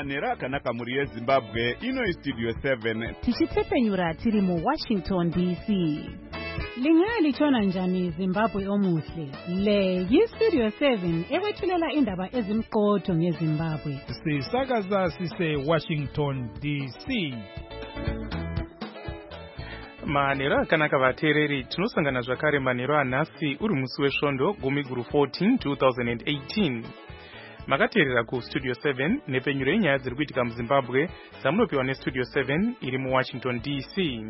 manhero akanaka mhuri yezimbabwe. Ino istudio 7 tichitsepenyura tiri muWashington DC. Lingalitshona njani Zimbabwe omuhle? Le yistudio 7 ekwethulela indaba ezimqotho ngeZimbabwe. Sisakaza sise Washington DC. Manhero akanaka vateereri, tinosangana zvakare manhero anhasi uri musi wesvondo gumi guru 14 2018. Makateerera kustudio 7 nepenyuro yenyaya dziri kuitika muZimbabwe dzamunopiwa nestudio 7 iri muWashington DC.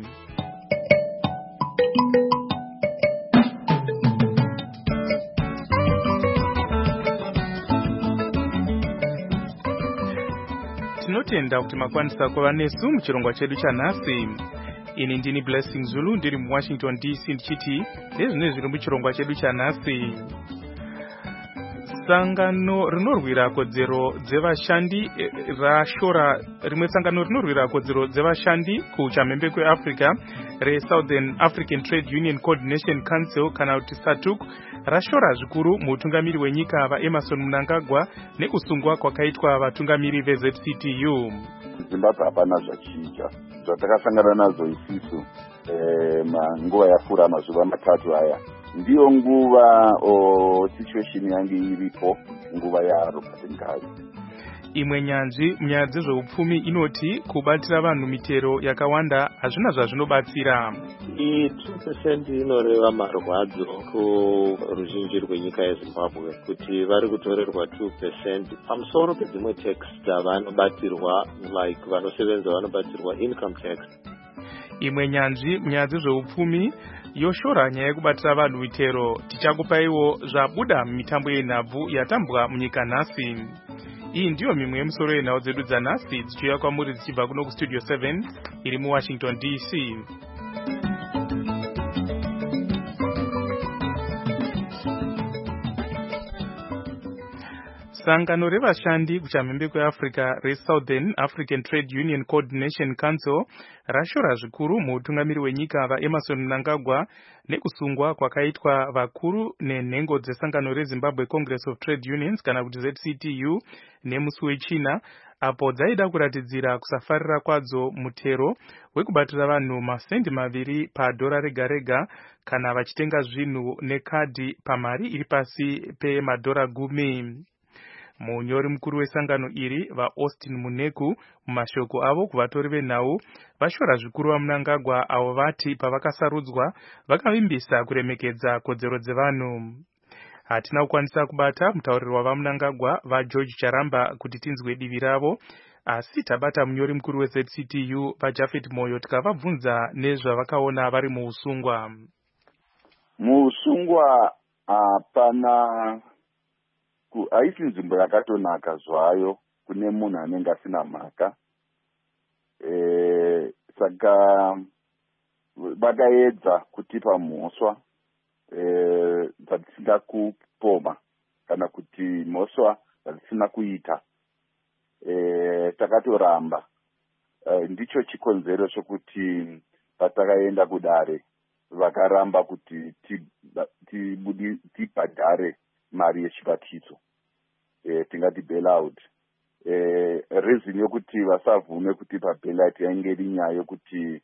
Tinotenda kuti makwanisa kuva nesu muchirongwa chedu chanhasi. Ini ndini Blessing Zulu ndiri muWashington DC ndichiti ndezvine zviri muchirongwa chedu chanhasi. Sangano rinorwira kodzero dzevashandi rashora rimwe sangano rinorwira kodzero dzevashandi kuchamhembe kweAfrica reSouthern African Trade Union Coordination Council kana kuti SATUC rashora zvikuru mutungamiri wenyika vaEmerson Mnangagwa nekusungwa kwakaitwa vatungamiri veZCTU. Zimbabwe hapana zvachinja zvatakasangana nazo isisu nguva yapfuura mazuva matatu aya. Ndiyo nguva situation yange iripo nguva yaRobert Mugabe. Imwe nyanzvi munyaya dzezveupfumi inoti kubatira vanhu mitero yakawanda hazvina zvazvinobatsira. 2% inoreva marwadzo kuruzhinji rwenyika yeZimbabwe kuti vari kutorerwa 2% pamusoro pedzimwe tax dzavanobatirwa, like vanosevenza vanobatirwa income tax. Imwe nyanzvi munyaya dzezveupfumi yoshora nyaya yekubatira vanhu mitero. Tichakupaiwo zvabuda mumitambo yenhabvu yatambwa munyika nhasi. Iyi ndiyo mimwe yemusoro yenhau dzedu dzanhasi dzichiuya kwamuri dzichibva kuno kustudio 7 iri muWashington DC. Sangano revashandi kuchamhembe kweAfrica reSouthern African Trade Union Coordination Council rashora zvikuru muutungamiri wenyika vaEmerson Mnangagwa nekusungwa kwakaitwa vakuru nenhengo dzesangano reZimbabwe Congress of Trade Unions kana kuti ZCTU nemusi wechina, apo dzaida kuratidzira kusafarira kwadzo mutero wekubatira vanhu masendi 2 padhora rega rega kana vachitenga zvinhu nekadhi pamari iri pasi pemadhora 10. Munyori mukuru wesangano iri vaAustin Muneku mumashoko avo kuvatori venhau vashora zvikuru vaMnangagwa avo vati pavakasarudzwa vakavimbisa kuremekedza kodzero dzevanhu. Hatina kukwanisa kubata mutauriri wavaMnangagwa vaGeorge Charamba kuti tinzwe divi ravo, asi tabata munyori mukuru weZCTU vaJafet Moyo tikavabvunza nezvavakaona vari muusungwa. Muusungwa hapana haisi nzvimbo yakatonaka zvayo kune munhu anenge asina mhaka. Saka vakaedza kutipa mhosva dzatisina kupoma kana kuti mhosva dzatisina kuita. Takatoramba. Ndicho chikonzero chokuti patakaenda kudare vakaramba kuti tibhadhare mari yechibatiso, tingati bailout. Reason yokuti vasabvume kutipa bailout yainge iri nyaya yokuti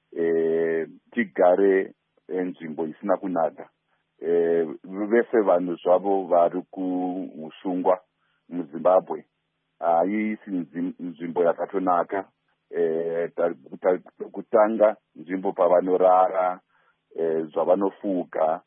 tigare nzvimbo isina kunaka. Vese vanhu zvavo vari kuusungwa muZimbabwe haisi nzvimbo yakatonaka. Kutanga nzvimbo pavanorara, zvavanofuga,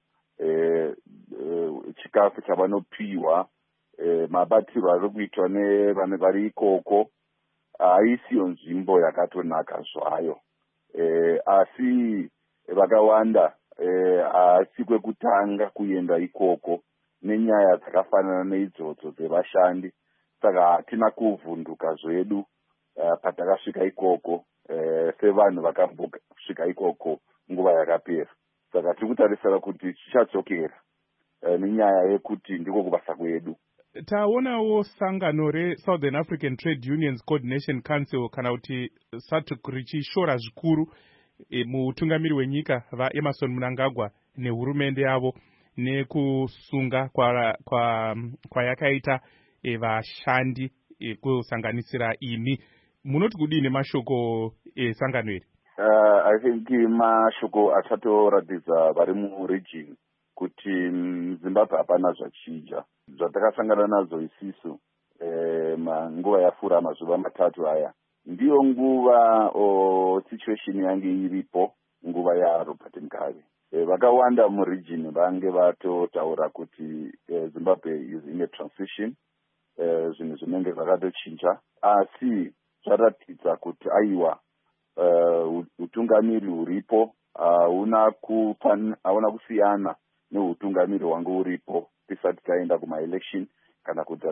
chikafu chavanopiwa, mabatirwo ari kuitwa nevanhu vari ikoko haisiyo nzvimbo yakatonaka zvayo. Asi vakawanda haasi kwekutanga kuenda ikoko nenyaya dzakafanana neidzodzo dzevashandi. Saka hatina kuvhunduka zvedu patakasvika ikoko sevanhu vakambosvika ikoko nguva yakapera. Saka tiri kutarisira kuti chichadzokera nenyaya yekuti ndiko kubasa kwedu. Taonawo sangano reSouthern African Trade Unions Coordination Council kana kuti SATUC richishora zvikuru muutungamiri wenyika vaEmerson Mnangagwa nehurumende yavo nekusunga kwayakaita vashandi kusanganisira imi. Munoti kudini mashoko esangano iri? I think mashoko achatoratidza vari muregion kuti Zimbabwe hapana zvachinja. Zvatakasangana nazo isisu nguva yapfuura mazuva matatu aya ndiyo nguva situation yange iripo nguva yaRobert Mugabe. Vakawanda muregion vange vatotaura kuti Zimbabwe is in a transition, zvinhu zvinenge zvakatochinja, asi zvaratidza kuti aiwa utungamiri huripo hauna kusiyana neutungamiri hwange uripo tisati taenda kuma-election kana kuti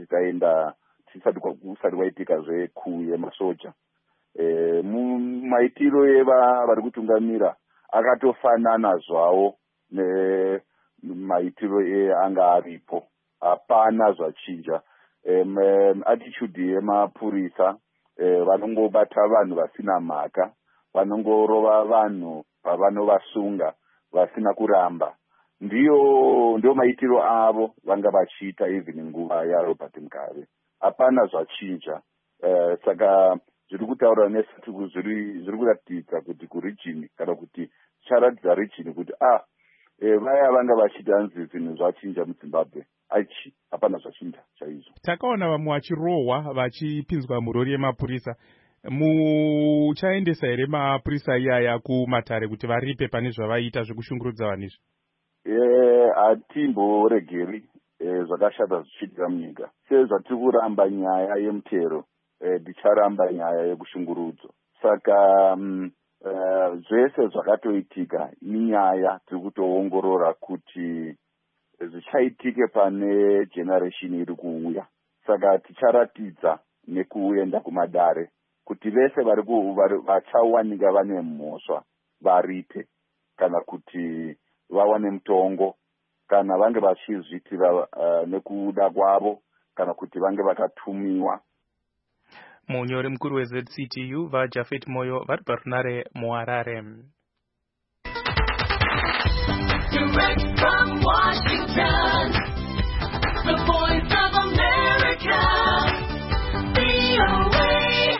kusati kwaitika zveku yemasoja. Maitiro vari kutungamira akatofanana zvawo nemaitiro anga aripo, hapana zvachinja. Attitude yemapurisa vanongobata vanhu vasina mhaka, vanongorova vanhu pavanovasunga vasina kuramba. Ndio maitiro avo vanga vachiita even nguva yaRobert Mugabe. Hapana zvachinja. Saka zviri kutaura nesatuku zviri kuratidza kuti kuregion kana kuti charatidza region kuti vaya vanga vachiita anzi zvinhu zvachinja muZimbabwe. Aichi hapana zvachinja chaizvo. Takaona vamwe vachirohwa vachipinzwa murori yemapurisa. Muchaendesa here mapurisa iyaya kumatare kuti varipe pane zvavaita zvekushungurudza vanhu izvi? Hatimboregeri zvakashata zvichiitika munyika. Sezvatiri kuramba nyaya yemutero, ticharamba nyaya yekushungurudzo. Saka zvese zvakatoitika inyaya tiri kutoongorora kuti zvichaitike pane generation iri kuuya. Saka ticharatidza nekuenda kumadare kuti vese vachawanika vane mhosva varipe, kana kuti vawane mutongo, kana vange vachizviitira nekuda kwavo, kana kuti vange vakatumiwa. Munyori mukuru weZCTU vaJafet Moyo vari parunare muHarare. Direct from Washington, the voice of America, VOA.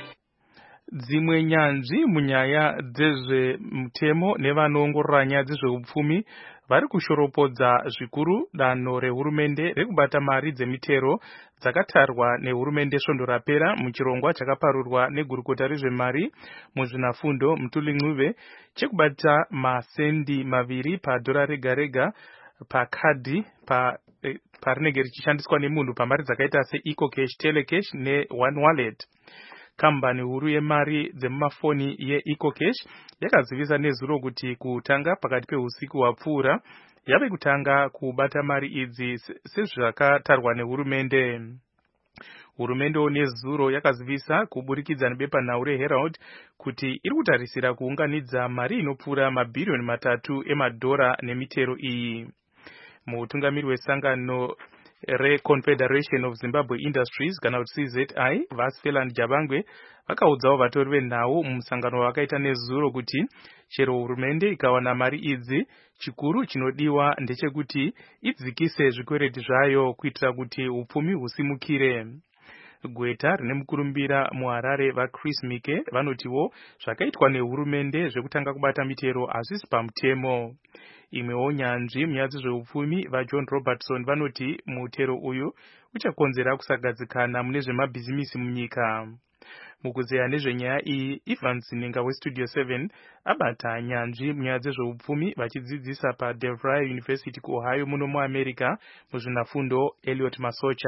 Dzimwe nyanzvi munyaya dzezvemutemo nevanoongorora nyaya dzezveupfumi vari kushoropodza zvikuru danho rehurumende rekubata mari dzemitero dzakatarwa nehurumende svondo rapera muchirongwa chakaparurwa negurukota rezvemari muzvinafundo Mutuli Ncube chekubata masendi 2 padhora rega rega pakadhi parinenge richishandiswa nemunhu pamari dzakaita seEcoCash, Telecash neOne Wallet. Kambani huru yemari dzemumafoni yeEcoCash yakazivisa nezuro kuti kutanga pakati peusiku hwapfuura yave kutanga kubata mari idzi sezvakatarwa nehurumende. Hurumendewo nezuro yakazivisa kuburikidza nebepanhau reHerald kuti iri kutarisira kuunganidza mari inopfuura mabhirioni 3 emadhora nemitero iyi. Mutungamiri wesangano reConfederation of Zimbabwe Industries kana kuti CZI Vasfeland Jabangwe vakaudzawo vatori venhau mumusangano wakaita nezuro kuti chero hurumende ikawana mari idzi, chikuru chinodiwa ndechekuti idzikise zvikwereti zvayo kuitira kuti upfumi husimukire. Gweta rine mukurumbira muHarare vaChris Mike vanotiwo zvakaitwa nehurumende zvekutanga kubata mitero hazvisi pamutemo. Imwewo nyanzvi munyaya dzezveupfumi vaJohn Robertson vanoti mutero uyu uchakonzera kusagadzikana mune zvemabhizimisi munyika. Mukuzeya nezvenyaya iyi, Ivan Zininga weStudio 7 abata nyanzvi munyaya dzezveupfumi vachidzidzisa paDeVry University kuOhio muno muAmerica muzvinafundo Elliot Masocha.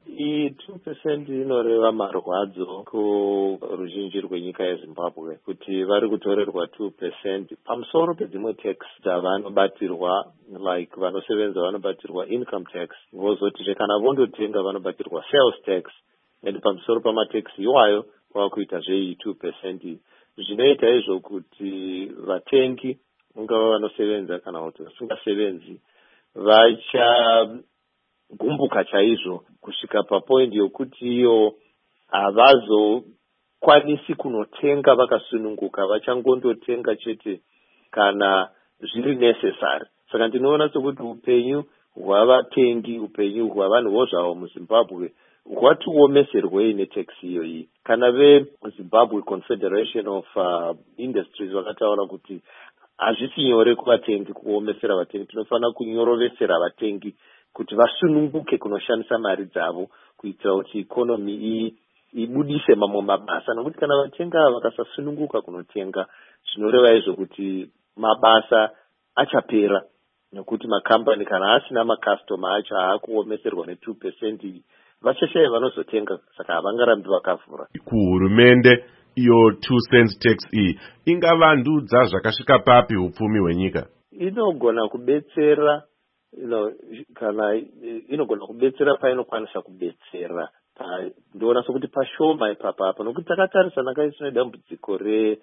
2% inoreva marwadzo kuruzhinji rwenyika yeZimbabwe kuti vari kutorerwa 2% pamusoro pedzimwe tax dzavanobatirwa, like vanosevenza vanobatirwa income tax, vozoti kana vondotenga vanobatirwa sales tax, and pamusoro pamatax iwayo vakuita zvei 2%. Zvinoita izvo kuti vatengi ungava vanosevenza kana kuti vasingasevenzi vachagumbuka chaizvo kusvika papoint yokuti iyo havazokwanisi kunotenga vakasununguka, vachangondotenga chete kana zviri necessary. Saka ndinoona sokuti upenyu hwavatengi, upenyu hwavanhuwo zvavo muZimbabwe watiwomeserwei netaxi iyoyi. Kana veZimbabwe Confederation of Industries vakataura kuti hazvisi nyore kuvatengi kuomesera vatengi, tinofanira kunyorovesera vatengi kuti vasununguke kunoshandisa mari dzavo kuitira kuti ikonomi ibudise mamwe mabasa, nokuti kana vatenga vakasasununguka kunotenga zvinoreva izvo kuti mabasa achapera, nekuti makambani kana asina makastoma acho haakuomeserwa ne2% vachashaya vanozotenga, saka havangarambi vakavhura. Kuhurumende iyo 2 cents tax ingavandudza zvakasvika papi upfumi hwenyika? Inogona kubetsera, kana inogona kubetsera painokwanisa kubetsera. Ndoona sokuti pashoma ipapa nokuti takatarisa nakaisina dambudziko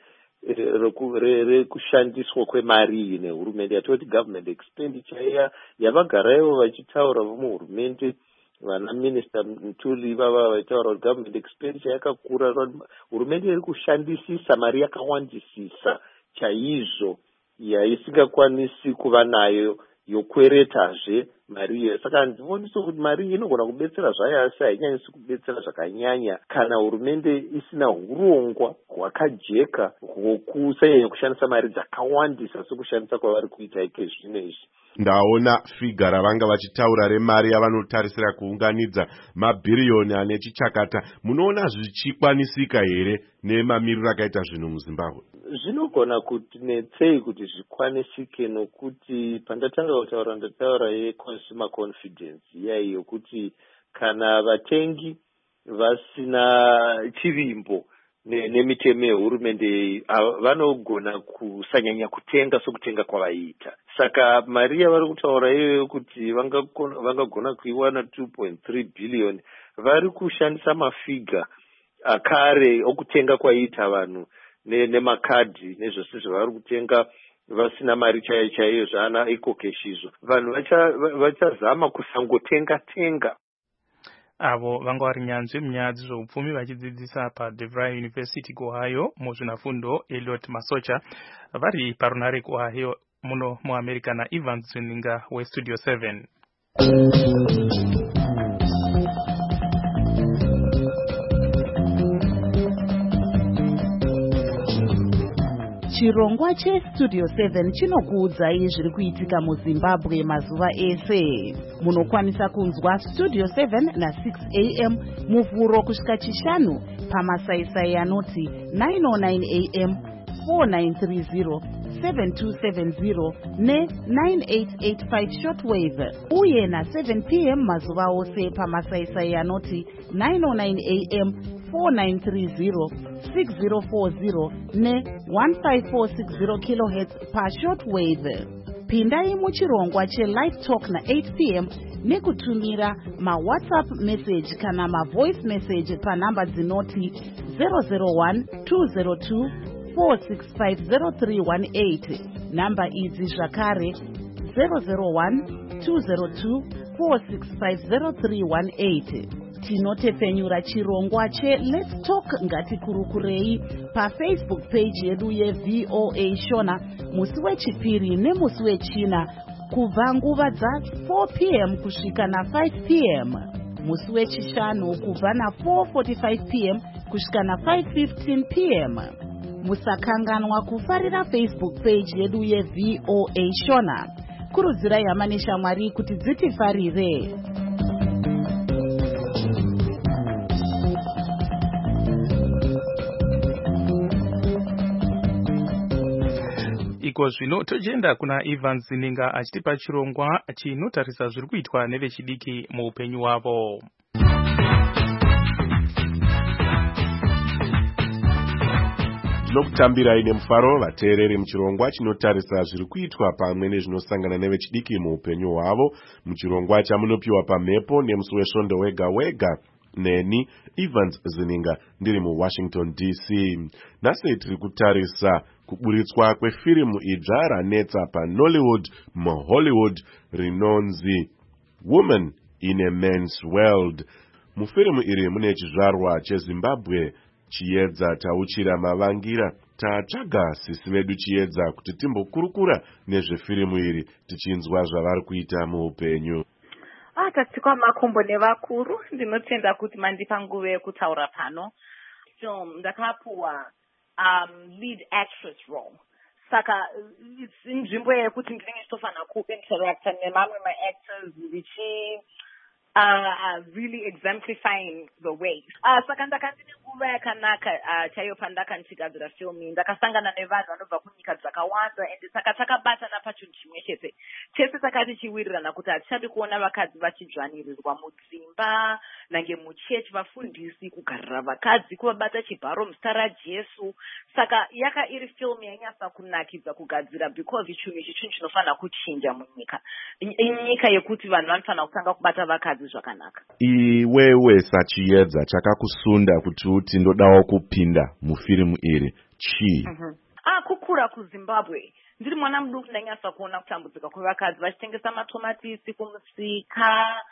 rekushandiswa kwemari nehurumende, yatoti government expenditure yavagarayo vachitaura vomuhurumende. Vana Minister Mtuli vava vaitaura kuti government expenditure yakakura, hurumende iri kushandisisa mari yakawandisisa chaizvo yaisingakwanisi kuva nayo yokweretazve mari iyo. Saka ndivoniso kuti mari inogona kubetsera zvayo, asi hainyanyisi kubetsera zvakanyanya kana hurumende isina urongwa hwakajeka hwokusanyanya kushandisa mari dzakawandisa sekushandisa kwavari kuita ike zvino izvi. Ndaona figa ravanga vachitaura remari yavanotarisira kuunganidza mabhiriyoni ane chichakata. Munoona zvichikwanisika here nemamiriro akaita zvinhu muZimbabwe? Zvinogona kuti netsei kuti zvikwanisike, nokuti pandatanga kutaura ndataura yeconsumer confidence yaiyo, kuti kana vatengi vasina chivimbo nemitemo yehurumende vanogona kusanyanya kutenga sokutenga kwavaiita. Saka mari yavari kutaura iyoyo kuti vangagona kuiwana 2.3 billion vari kushandisa mafiga akare okutenga kwaiita vanhu nemakadhi nezvose zvavari kutenga vasina mari chaiyo chaiyo zvaana ecocash izvo. Vanhu vachazama kusangotenga. Avo vanga vari nyanzvi munyaya dzezveupfumi vachidzidzisa paDevry University kuOhio muzvinafundo Elliot Masocha vari parunare kuOhio muno muAmerica naEvans Zininga weStudio 7. Chirongwa cheStudio 7 chinokuudzai zviri kuitika muZimbabwe mazuva ese. Munokwanisa kunzwa Studio 7 na6 AM muvhuro kusvika chishanu pamasaisai anoti 909 AM, 4930, 7270 ne9885 shortwave, uye na7 PM mazuva ose pamasaisai anoti 909 AM, 4930, 6040 ne1546 kHz pashortwave. Pindai muchirongwa cheLive Talk na8 PM nekutumira maWhatsApp message kana maVoice message panhamba dzinoti 001-202-4650318. Namba idzi zvakare 001-202-4650318. Tinotepfenyura chirongwa cheLet's Talk ngatikurukurei paFacebook page yedu yeVOA Shona musi wechipiri nemusi wechina kubva nguva dza4 PM kusvika na5 PM, musi wechishanu kubva na4:45 PM kusvika na5:15 PM. Musakanganwa kufarira Facebook page yedu yeVOA Shona. Kurudzirai hama neshamwari kuti dzitifarire. Iko zvino tochenda kuna Evans Zininga achitipa chirongwa chinotarisa zviri kuitwa nevechidiki muupenyu hwavo. Tinokutambirai nemufaro vateereri muchirongwa chinotarisa zviri kuitwa pamwe nezvinosangana nevechidiki muupenyu hwavo, muchirongwa chamunopiwa pamhepo nemusi wesvondo wega wega neni Evans Zininga ndiri muWashington DC. Nhasi tiri kutarisa kuburitswa kwefirimu idzva ranetsa paNollywood muHollywood rinonzi Woman in a Man's World. Mufirimu iri mune chizvarwa cheZimbabwe Chiedza Tauchira Mavangira. Tatsvaga sisi vedu Chiedza kuti timbokurukura nezvefirimu iri tichinzwa zvavari kuita muupenyu. Tatikwa makombo nevakuru ndinotenda kuti mandipa nguva yekutaura pano. Film ndakapuwa lead actress role. Saka nzvimbo yekuti ndinenge ndichitofanira kuinteracta nemamwe ma-actors really exemplifying the way. Saka ndakandine nguva yakanaka chaiyo pandakandigadzira film iyi. Ndakasangana nevanhu vanobva kunyika dzakawanda ende saka takabatana pachinhu chimwe chete. Tese takati chiwirirana kuti hatichadi kuona vakadzi vachidzvanirirwa mudzimba, nange muchechi, vafundisi, kugarira vakadzi, kuvabata chibharo muzita raJesu. Saka yaka iri film yainyatsa kunakidza kugadzira because chinhu ichi chinhu chinofanira kuchinja munyika. Inyika yekuti vanhu vanofanira kutanga kubata vakadzi zvakanaka. Iwewe sachiedza chakakusunda kuti uti ndodawo kupinda mufirimu iri chii? Kukura kuZimbabwe ndiri mwana muduku ndainyatsa kuona kutambudzika kwevakadzi vachitengesa matomatisi kumusika.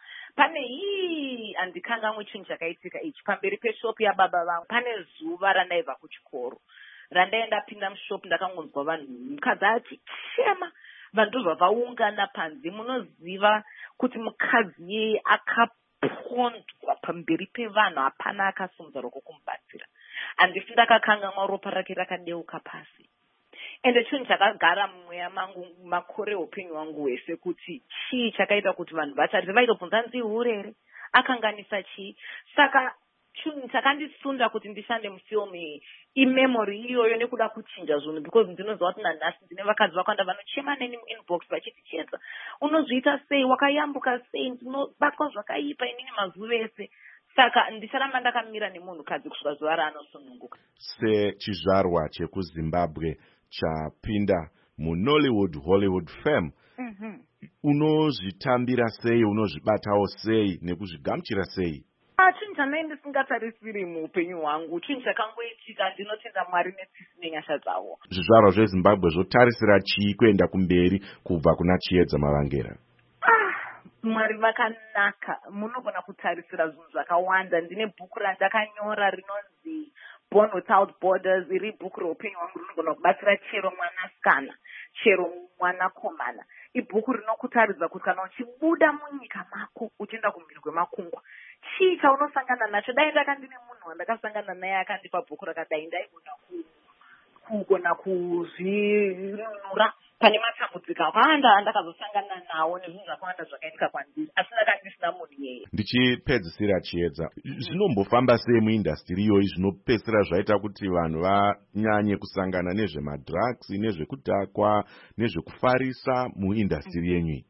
Pane handikangamwe chinhu chakaitika ichi pamberi peshopu yababa vangu. Pane zuva randaibva kuchikoro randaenda pinda mushopu ndakangonzwa vanhu mukadzi ati chema vanhu ndobva panze. Munoziva kuti mukadzi akapondwa pamberi pevanhu hapana akasimudza roko kumubatsira. Handisi ndakakangamwa ropa rake rakadeuka pasi. Ende chinhu chakagara mumweya mangu makore upenyu wangu wese kuti chii chakaita kuti vanhu vatarire vaitobvunza nzihure akanganisa chii. Saka chinhu chakandisunda kuti ndishande mufilmu iyi imemory iyoyo nekuda kuchinja zvinhu because ndinoziva kuti nanhasi ndine vakadzi vakawanda vanochema neni muinbox vachiti Chiedza unozviita sei, wakayambuka sei, ndinobatwa zvakaipa inini mazuva ese. Saka ndicharamba ndakamira nemunhukadzi kusvika zuva raanosununguka. Sechizvarwa chekuZimbabwe chapinda muNollywood Hollywood fame, unozvitambira sei, unozvibatawo sei nekuzvigamuchira sei? Chinhu chanai ndisingatarisiri muupenyu hwangu, chinhu chakangoitika, ndinotenda Mwari netsisi nenyasha dzawo. Zvizvarwa zveZimbabwe zvotarisira chii kuenda kumberi kubva kuna Chiedza Mavangera? Mwari vakanaka, munogona kutarisira zvinhu zvakawanda. Ndine bhuku randakanyora rinonzi Born Without Borders. Iri bhuku reupenyu hwangu rinogona kubatsira chero mwanasikana, chero mwanakomana. Ibhuku rinokutaridza kuti kana uchibuda munyika mako uchienda kumhiri kwemakungwa, chii chaunosangana nacho. Dai ndakandine munhu wandakasangana naye akandipa bhuku rakadai, ndaigona kuzvinunura pane matambudziko akawanda andakazosangana nawo nezvinhu zvakawanda zvakaitika kwandiri, asi ndakandisina munhu yeye. Ndichipedzisira Chiedza, zvinombofamba sei muindastry iyoyi zvinopedzisira zvaita kuti vanhu vanyanye kusangana nezvemadrugs, nezvekudhakwa, nezvekufarisa muindastry yenyu?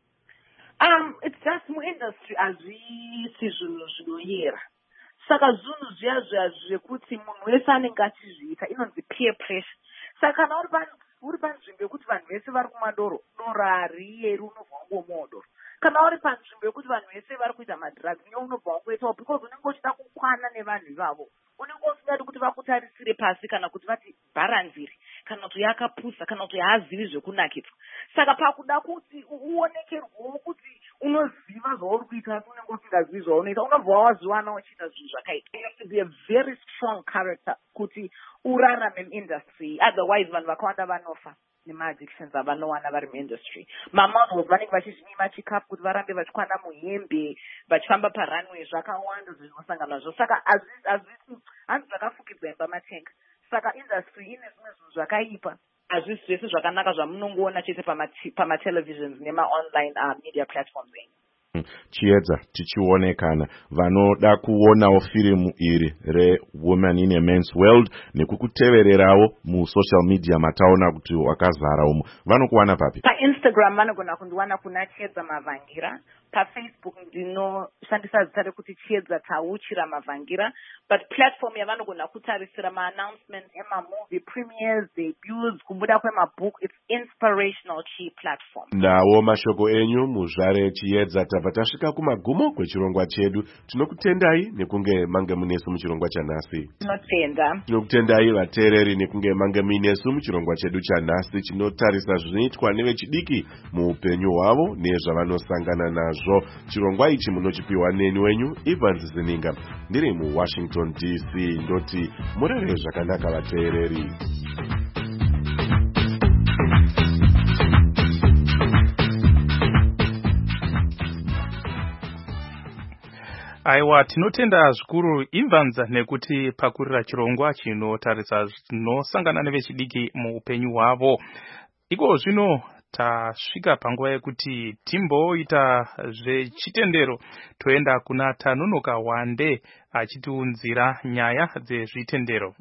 It's just muindastry hazvisi zvinhu zvinoyera. Saka zvinhu zviya zvekuti munhu wese anenge achizviita inonzi peer pressure. Saka kana uri panzvimbo yekuti vanhu vese vari kumwa doro hariyeri, unobva wangomwawo doro. Kana uri panzvimbo yekuti vanhu vese vari kuita madrugs, unobva wangoitawo because unenge uchida kukwana nevanhu ivavo. Unenge usingadi kuti vakutarisire pasi kana kuti vati bharanzire, kana kuti yakapusa, kana kuti haazivi zvekunakitwa. Saka pakuda kuti uonekerwewo kuti unoziva zvauri kuita asi unenge usingazivi zvaunoita, unobva waziwana uchiita zvinhu zvakaita. You have to be a very strong character kuti urarame muindustry, otherwise vanhu vakawanda vanofa nema-addictions avanowana vari muindustry. Mamodels vanenge vachizvinyima chikafu kuti varambe vachikwana muhembe, vachifamba parunway, zvakawanda zvinosangana nazvo. Saka hanzi zvakafukidza imba matenga. Saka industry ine zvimwe zvinhu zvakaipa, hazvisi zvese zvakanaka zvamunongoona chete pamatelevisions nema-online media platforms enyu. Chiedza, tichionekana vanoda kuonawo firimu iri reWoman in a Man's World nekukutevererawo musocial media mataona kuti wakazara umo, vanokuwana papi? PaInstagram vanogona kundiwana kuna Chiedza Mavangira. PaFacebook ndinoshandisa zita rekuti Chiedza Tauchira Mavangira. But platform yavanogona kutarisira ma-announcement ema-movie premieres, debuts, kubuda kwemabhuku, it's inspirational chi platform. Nawo mashoko enyu muzvare Chiedza. Tabva tasvika kumagumo kwechirongwa chedu. Tinokutendai nekunge mange munesu muchirongwa chanhasi. Tinokutendai vateereri nekunge mange munesu muchirongwa chedu chanhasi chinotarisa zvinoitwa nevechidiki muupenyu hwavo nezvavanosangana nazvo. Chirongwa ichi munochipiwa neni wenyu Evans Zininga. Ndiri muWashington DC. Ndoti murere zvakanaka vateereri. Aiwa, tinotenda zvikuru imvanza nekuti pakurira chirongwa chinotarisa zvinosangana nevechidiki muupenyu hwavo. Iko zvino tasvika panguva yekuti timboita zvechitendero, toenda kuna Tanonoka Wande achitiunzira nyaya dzezvitendero.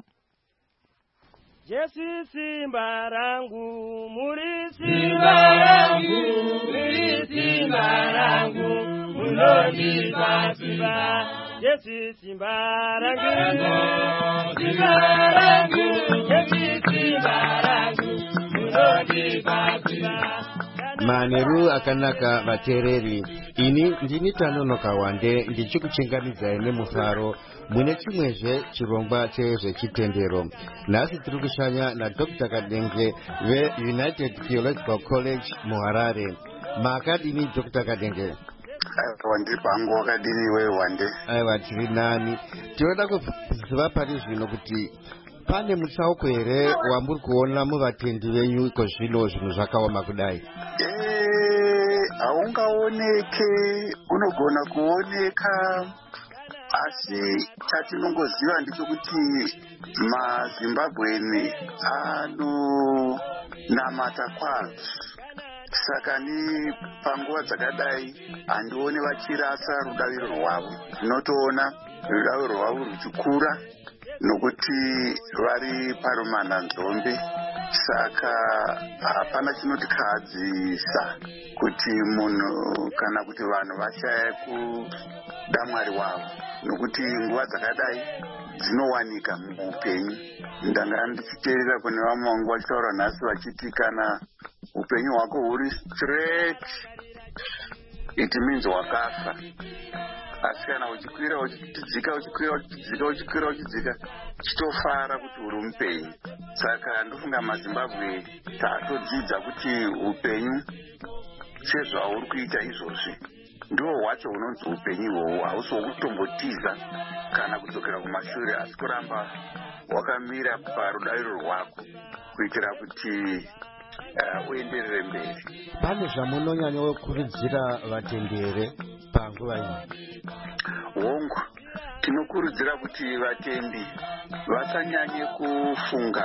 Jesu simba rangu, muri simba rangu, muri simba rangu, munondipa simba. Jesu simba rangu, simba rangu, Jesu simba rangu, munondipa simba. Maneru akanaka vatereri, ini ndini Tanonoka Wande ndichikuchinganidzai nemufaro mune chimwezve chirongwa chezvechitendero. Nhasi tiri kushanya naDr. Kadenge veUnited Theological College muHarare. Makadini Dr. Kadenge? Wandipangu wakadini we Wande? Aiwa, tiri nani. Tinoda kuziva pari zvino kuti pane mutsauko here wamuri kuona muvatendi venyu iko zvino zvinhu zvakaoma kudai? Haungaoneke, unogona kuoneka, asi chatinongoziva ndechekuti maZimbabweni anonamata kwazvo. Saka ni panguva dzakadai handioni vachirasa rudaviro rwavo. Tinotoona rudaviro rwavo ruchikura nokuti vari parumana nzombe. Saka hapana chinotikadzisa kuti munhu kana kuti vanhu vashaya kuda Mwari wavo, nokuti nguva dzakadai dzinowanika muupenyu. Ndanga ndichiteerera kune vamwe vangu vachitaura nhasi vachiti kana upenyu hwako huri straight it means wakafa, asi kana uchikwira uchidzika uchikwira uchidzika uchikwira uchidzika chitofara kuti uri mupenyu. Saka ndofunga maZimbabwe tatodzidza kuti upenyu sezvauri kuita izvozvi ndiwo hwacho unonzi upenyu ihwohwo, hausi wokutombotiza kana kudzokera kumashure, asi kuramba wakamira parudaviro rwako kuitira kuti uenderere mberi. Pane zvamunonyanya kukurudzira vatendere panguva ino? Hongu, tinokurudzira kuti vatendi vasanyanye kufunga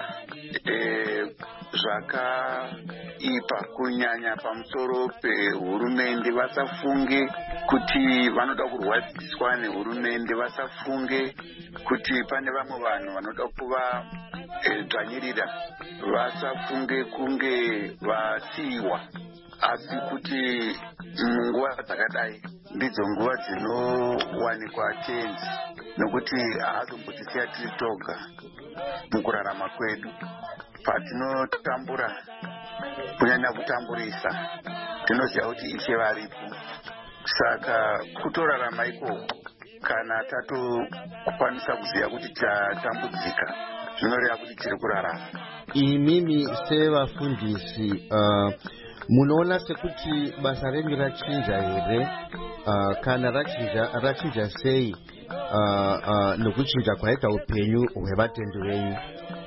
zvakaipa kunyanya pamusoro pehurumende. Vasafunge kuti vanoda kurwadziswa nehurumende, vasafunge kuti pane vamwe vanhu vanoda kuva dzvanyirira, vasafunge kunge vasiyiwa, asi kuti munguva dzakadai ndidzo nguva dzinowanikwa tenzi, nokuti haazombotisiya tiri toga mukurarama kwedu. Patinotambura kunyanya kutamburisa, tinoziva kuti Ishe varipo. Saka kutorarama ikoko, kana tatokwanisa kuziva kuti tatambudzika, zvinoreva kuti tiri kurarama. Imimi sevafundisi, munoona sekuti basa renyu rachinja here? Kana rachinja sei nokuchinja kwaita upenyu hwevatendi venyu?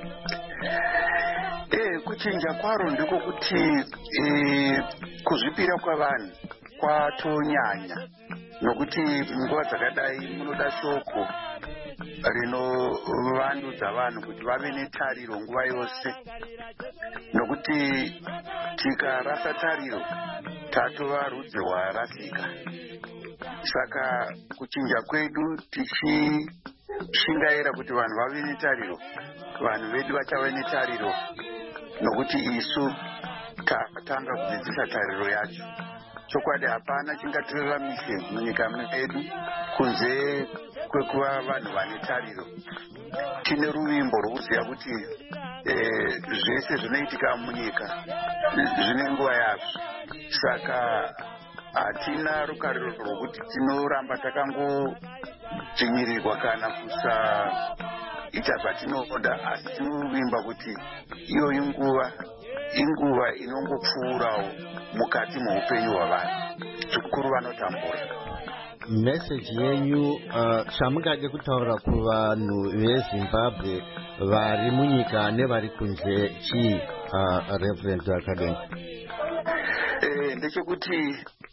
Kuchinja kwaro ndiko kuti kuzvipira kwavanhu kwatonyanya, nokuti munguva dzakadai munoda shoko rinovandudza vanhu kuti vave netariro nguva yose, nokuti tikarasa tariro tatova rudzi rwarasika. Saka kuchinja kwedu tichishingaira kuti vanhu vave netariro, vanhu vedu vachava netariro, nokuti isu tatanga kudzidzisa tariro yacho. Chokwadi hapana chingatiraramise munyika medu kunze kwekuva vanhu vane tariro. Tine ruvimbo rwokuziva kuti zvese zvinoitika munyika zvine nguva yazvo. Saka hatina rukariro rwokuti tinoramba takangodzvinyirirwa kana kusaita zvatinoda, asi tinovimba kuti iyoyi inguva inongopfuurawo mukati muupenyu hwavanhu, zvikuru vanotambura. Meseji yenyu chamungade kutaura kuvanhu veZimbabwe vari munyika nevari kunze chii, Reverend Kadenge? Ndechekuti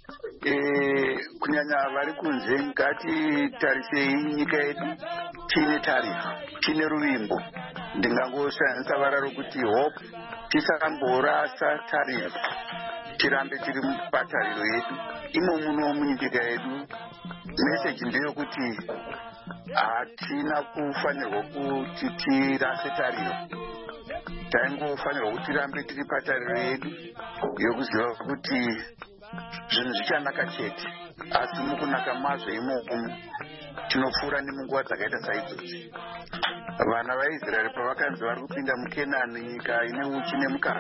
kunyanya vari kunze ngatitarisei nyika yedu tiine tariro, tiine ruvimbo. Ndingangoshandisa vara rokuti hope, tisamborasa tariro, tirambe tiri patariro yedu. Imo muno munyika yedu meseji ndeyokuti hatina kufanirwa kuti tirase tariro, taingofanirwa kuti tirambe tiri patariro yedu yokuziva kuti zvinhu zvichanaka chete. Asi mukunaka mazvo imomo tinopfuura nemunguva dzakaita saizvozvi. Vana vaIsraeri pavakanzi vari kupinda muKenani, nyika ine uchi nemukaka,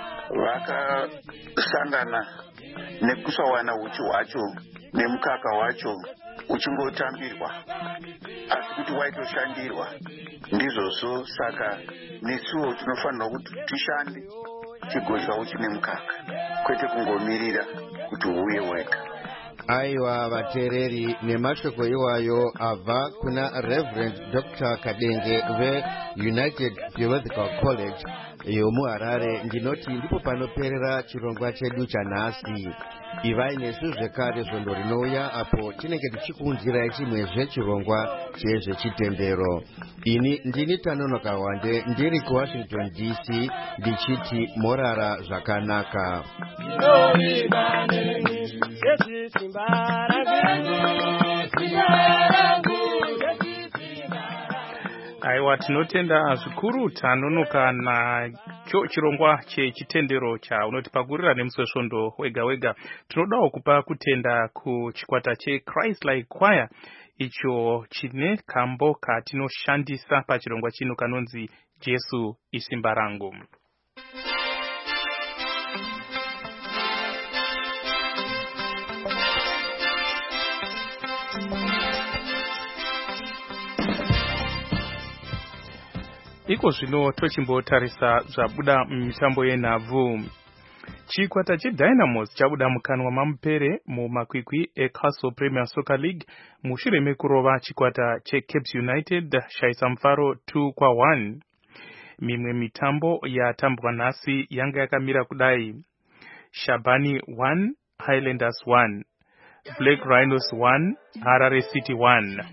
vakasangana nekusawana uchi hwacho nemukaka wacho uchingotambirwa, asi kuti waitoshandirwa. Ndizvozvo saka nesuwo tinofanirwa kuti tishande tigodya uchi nemukaka, kwete kungomirira kuti uye wega. Aiwa vateereri, nemashoko iwayo abva kuna Reverend Dr. Kadenge veUnited Theological College yomuHarare. Ndinoti ndipo panoperera chirongwa chedu chanhasi. Ivai nesu zvekare zvondo rinouya apo tinenge tichikuunzirai chimwezve chirongwa chezvechitendero. Ini ndini Tanonoka Wande ndiri kuWashington DC ndichiti morara zvakanaka. Aiwa, tinotenda zvikuru Tanonoka nacho chirongwa chechitendero chaunotipakurira nemusosvondo wega wega. Tinodawo kupa kutenda kuchikwata cheChrist Like Choir, icho chine kambo katinoshandisa pachirongwa chino kanonzi Jesu isimba rangu. Iko zvino tochimbotarisa zvabuda mumitambo yenhabvu. Chikwata cheDynamos chabuda mukanwa mamupere mumakwikwi eCastle Premier Soccer League mushure mekurova chikwata cheCapes United shaisa mufaro 2-1. Mimwe mitambo yatambwa nhasi yanga yakamira kudai: Shabani 1, Highlanders 1, Black Rhinos 1, Harare City 1.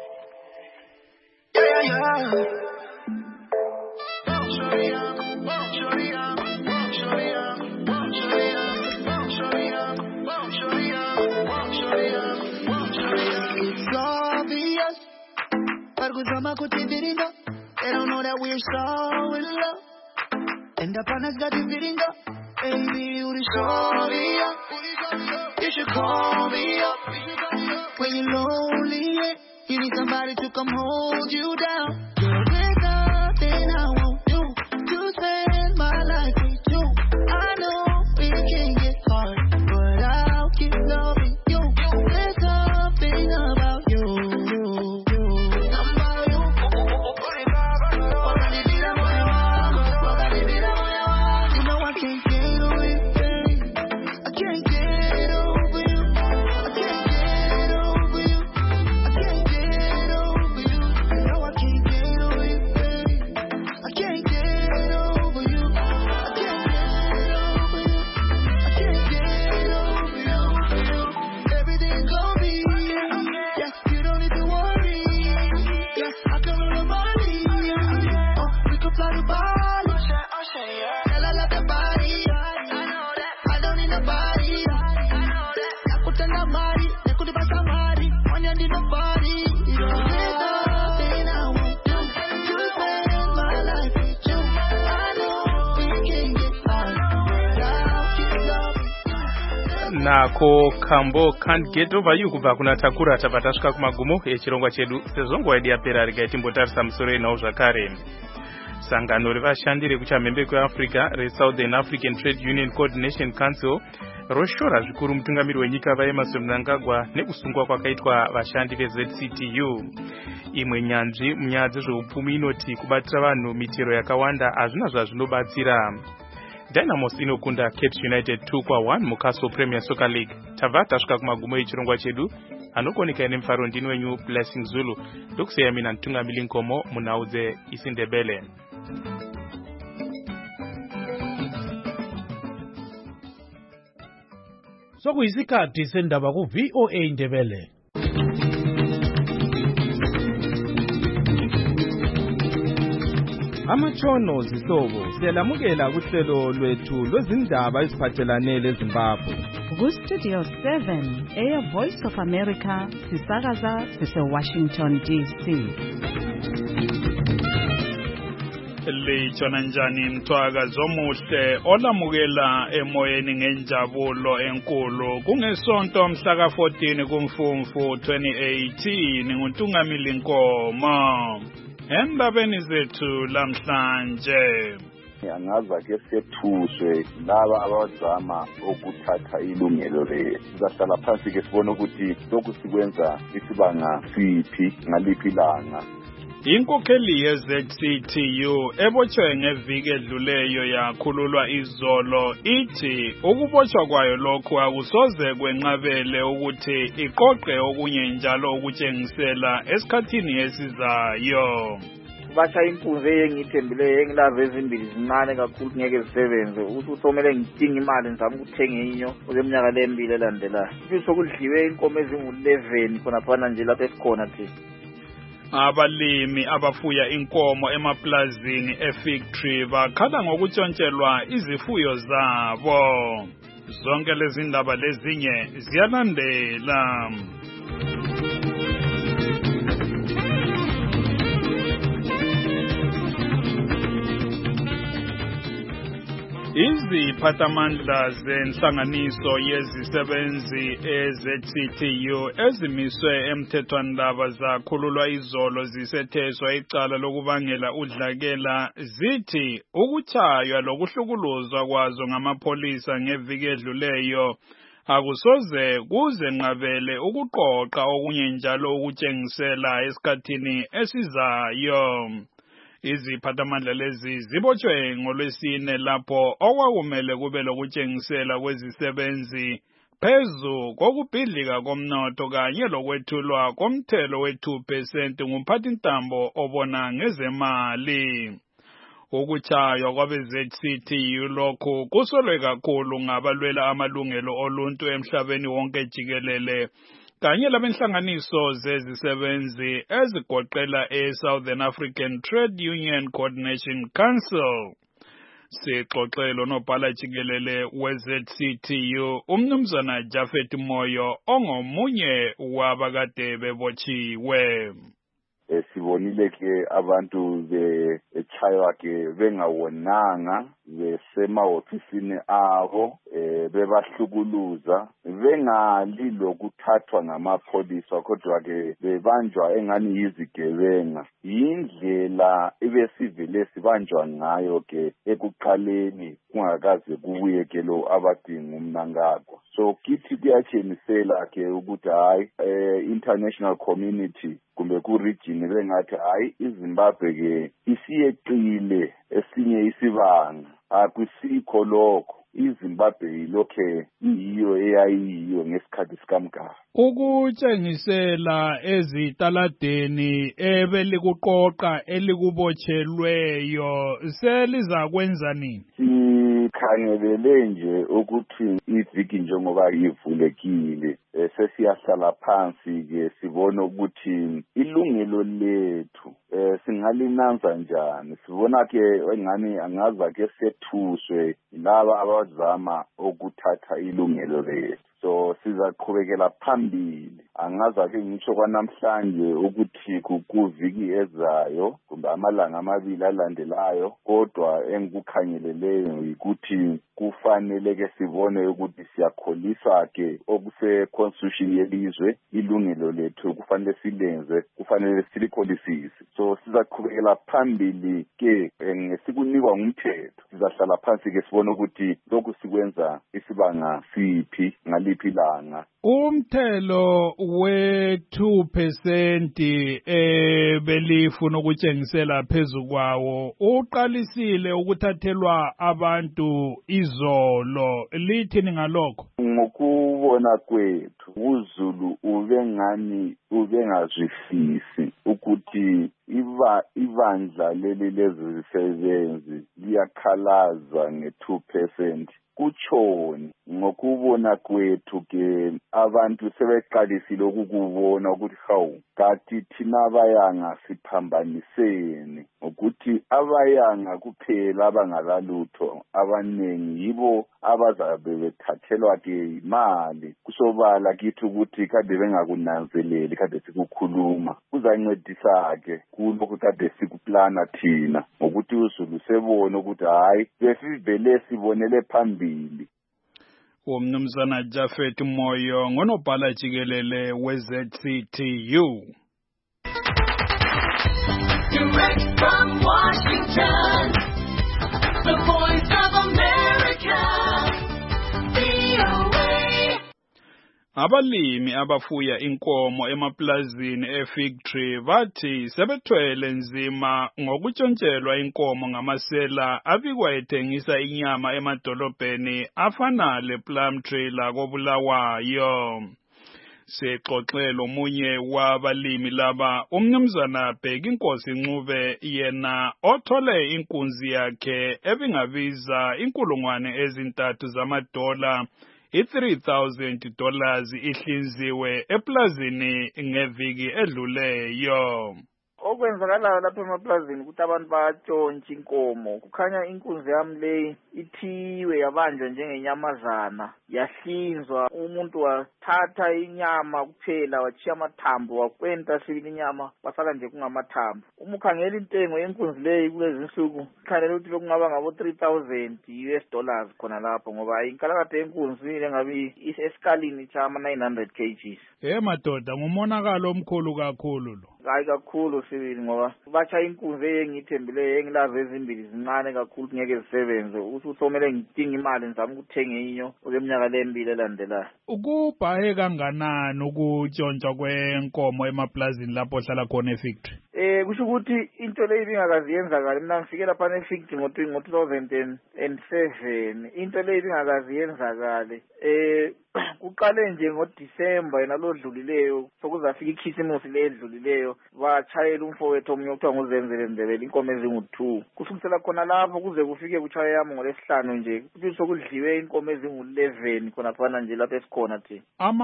They don't know that we're so in love. And the partners got this video. Baby, you the shorty up. You should call me up. When you're lonely, yeah, you need somebody to come hold you down. There's nothing I won't do to spend my life with you. I know it can get hard, but I'll keep loving you. There's something about you. Nako kambo Can't Get Over You kubva kuna Takura tapatasvika kumagumo echirongwa chedu. Sezvo nguva yedu yapera, regai timbotarisa musoro enawo zvakare. Sangano revashandi rekuchamhembe kweAfrica reSouthern African Trade Union Coordination Council roshora zvikuru mutungamiri wenyika vaEmmerson Mnangagwa nekusungwa kwakaitwa vashandi veZCTU. Imwe nyanzvi munyaya dzezveupfumi inoti kubatira vanhu mitero yakawanda hazvina zvazvinobatsira. Dynamos inokunda Capes United 2-1 muCastle Premier Soccer League. Tabva tasvika kumagumo echirongwa chedu. Anokoneka nemufaro ndini wenyu Blessing Zulu. Ndokuseya mina Ntungamili Nkomo munhau dzeIsindebele. sokuyisikhathi sendaba ku-VOA Indebele. Amatshono zihlobo siyalamukela kuhlelo lwethu lwezindaba eziphathelane leZimbabwe. Ku-Studio 7 Air Voice of America sisakaza sise-Washington DC. Litshona njani mthwaka zomuhle olamukela emoyeni ngenjabulo enkulu kungesonto mhla ka-14 kuMfumfu 2018 nguNtungamili Nkomo. Endabeni zethu lamhlanje angaza ke sethuswe laba abazama ukuthatha ilungelo lethu. Sizahlala phansi ke sibone ukuthi lokhu sikwenza isibanga siphi ngaliphi ilanga. Inkokheli ye-ZCTU ebotshwe ngeviki edluleyo yakhululwa izolo ithi ukubotshwa kwayo lokhu akusoze kwenqabele ukuthi iqoqe okunye njalo ukutshengisela esikhathini esizayo. Bashaya impunzi engiyithembileyo engilazi ezimbili zincane kakhulu ngeke zisebenze ukuthi usomele ngidinga imali ngizama ukuthenga inyo kweminyaka lembili elandelayo. Mfisa kudliwe inkomo ezingu-11 khonaphana nje lapho esikhona thina. Abalimi abafuya inkomo emaplazini eFig Tree bakhala ngokuntshontshelwa izifuyo zabo. Zonke lezi ndaba lezinye ziyalandela. Iziphathamandla zenhlanganiso yezisebenzi eZCTU ezimiswe emthethwandaba zakhululwa izolo zisetheswa icala lokubangela udlakela zithi ukutshaywa lokuhlukuluzwa kwazo ngamapholisa ngeviki edluleyo akusoze kuze nqabele ukuqoqa okunye njalo ukutshengisela esikhathini esizayo. Iziphathamandla lezi zibotshwe ngolwesine lapho okwakumele kube lokutshengisela kwezisebenzi phezu kokubhidlika komnotho kanye lokwethulwa komthelo we-2% ngumphathintambo obona ngezemali. Ukutshaywa kwabe-ZCTU lokhu kusolwe kakhulu ngabalwela amalungelo oluntu emhlabeni wonke jikelele kanye labenhlanganiso zezisebenzi ezigoqela e-Southern African Trade Union Coordination Council. Sixoxelo nobhala jikelele we-ZCTU umnumzana Jafet Moyo ongomunye wabakade bebotshiwe. Sibonile ke abantu bechaywa ke bengawonanga besemahofisini abo bebahlukuluza bengali lokuthathwa ngamapholisa kodwa ke bebanjwa engani yizigebenga. Indlela ebesivele sibanjwa ngayo ke ekuqaleni kungakaze kubuye ke lo abadinga umnankagwa. So kithi kuyatshenisela ke ukuthi hayi international community kumbe ku-region bengathi hayi iZimbabwe ke isiyeqile esinye isibanga akusikho lokho. iZimbabwe yilokhe iyiyo eyayiyo ngesikhathi sikaMgaba. Ukutshengisela ezitaladeni ebelikuqoqa elikubotshelweyo seliza kwenza nini? Sikhangelele nje ukuthi iviki njengoba ivulekile sesiyahlala phansi ke sibone ukuthi ilungelo lethu singalinanza njani. Sibona ke engani angaza ke sethuswe laba abazama ukuthatha ilungelo lethu. So sizaqhubekela phambili. Angaza ke ngitsho kwanamhlanje ukuthi kuviki ezayo kumbe amalanga amabili alandelayo kodwa engikukhangeleleyo ukuthi kufanele ke sibone ukuthi siyakholisa ke okuse constitution yelizwe ilungelo lethu kufanele silenze kufanele silikholisise. So sizaqhubekela phambili ke ngesikunikwa ngumthetho. Sizahlala phansi ke sibone ukuthi lokhu sikwenza isibanga siphi ngaliphi ilanga. Umthelo we-2% belifuna ukutshengisela phezu kwawo uqalisile ukuthathelwa abantu izolo. Lithini ngalokho? Ngokubona kwethu uZulu ubengazwisisi ukuthi ibandla leli lezisebenzi liyakhalaza nge-2% kutshoni ngokubona kwethu ke abantu sebeqalisile ukukubona ukuthi hawu kanti thina abayanga siphambanisene ukuthi abayanga kuphela abangalalutho abaningi yibo abazabe bethathelwa ke imali kusobala kithi ukuthi kade bengakunanzeleli kade sikukhuluma kuzancedisa ke kulokho kade sikuplana thina ukuthi uZulu sebone ukuthi hayi besivele sibonele phambili. Umnumzana Jafet Moyo ngonobhala jikelele we-ZCTU. Direct from Washington, the voice of America, VOA. Abalimi abafuya inkomo emaplazini eFig Tree bathi sebethwele nzima ngokutshontshelwa inkomo ngamasela abikwa ethengisa inyama emadolobheni afana lePlum Tree lakoBulawayo. Sexoxelo omunye wabalimi laba umnumzana Bhekinkosi Ncube yena othole inkunzi yakhe ebingabiza $3,000 zamadola $3,000 ihlinziwe eplazini ngeviki edluleyo. Okwenzakalayo lapha emaplazini ukuthi abantu bayatshontsha inkomo kukhanya inkunzi yami leyi ithiwe yabanjwa njengenyamazana yahlinzwa umuntu wathatha inyama kuphela wachiya amathambo wakwenta sibili inyama wasala nje kungamathambo. Uma ukhangela intengo yenkunzi leyi kulezi insuku khanele ukuthi lokungaba ngabo $3,000 khona lapho ngoba inkalakade yenkunzi lengabi esikalini chama 900 kgs. Madoda ngumonakalo omkhulu kakhulu lo. Hayi kakhulu sibili ngoba bacha inkunzi engithembileyo engilazi ezimbili zincane kakhulu ngeke zisebenze ukuthi uthomele ngidinga imali ngizama ukuthenga inyo oleminyaka lembili elandelayo. Ukubhahe kanganani ukutshontsha kwenkomo emaplazini lapho hlala khona eFactory? Kusho ukuthi into leyo ibingakazi yenzakala mina ngifike lapha eFactory ngo-2007 into leyo ibingakazi yenzakale. Kuqale nje ngoDisemba yena lodlulileyo sokuzafika ikhisimusi ledlulileyo bachayela umfowethu omunye okuthiwa nguZenzele Ndebele inkomo ezingu2 kusukisela khona lapho kuze kufike kuchaye yami ngoLesihlanu nje kuthi sokudliwe inkomo ezingu11 khona phana nje lapha esikhona thi.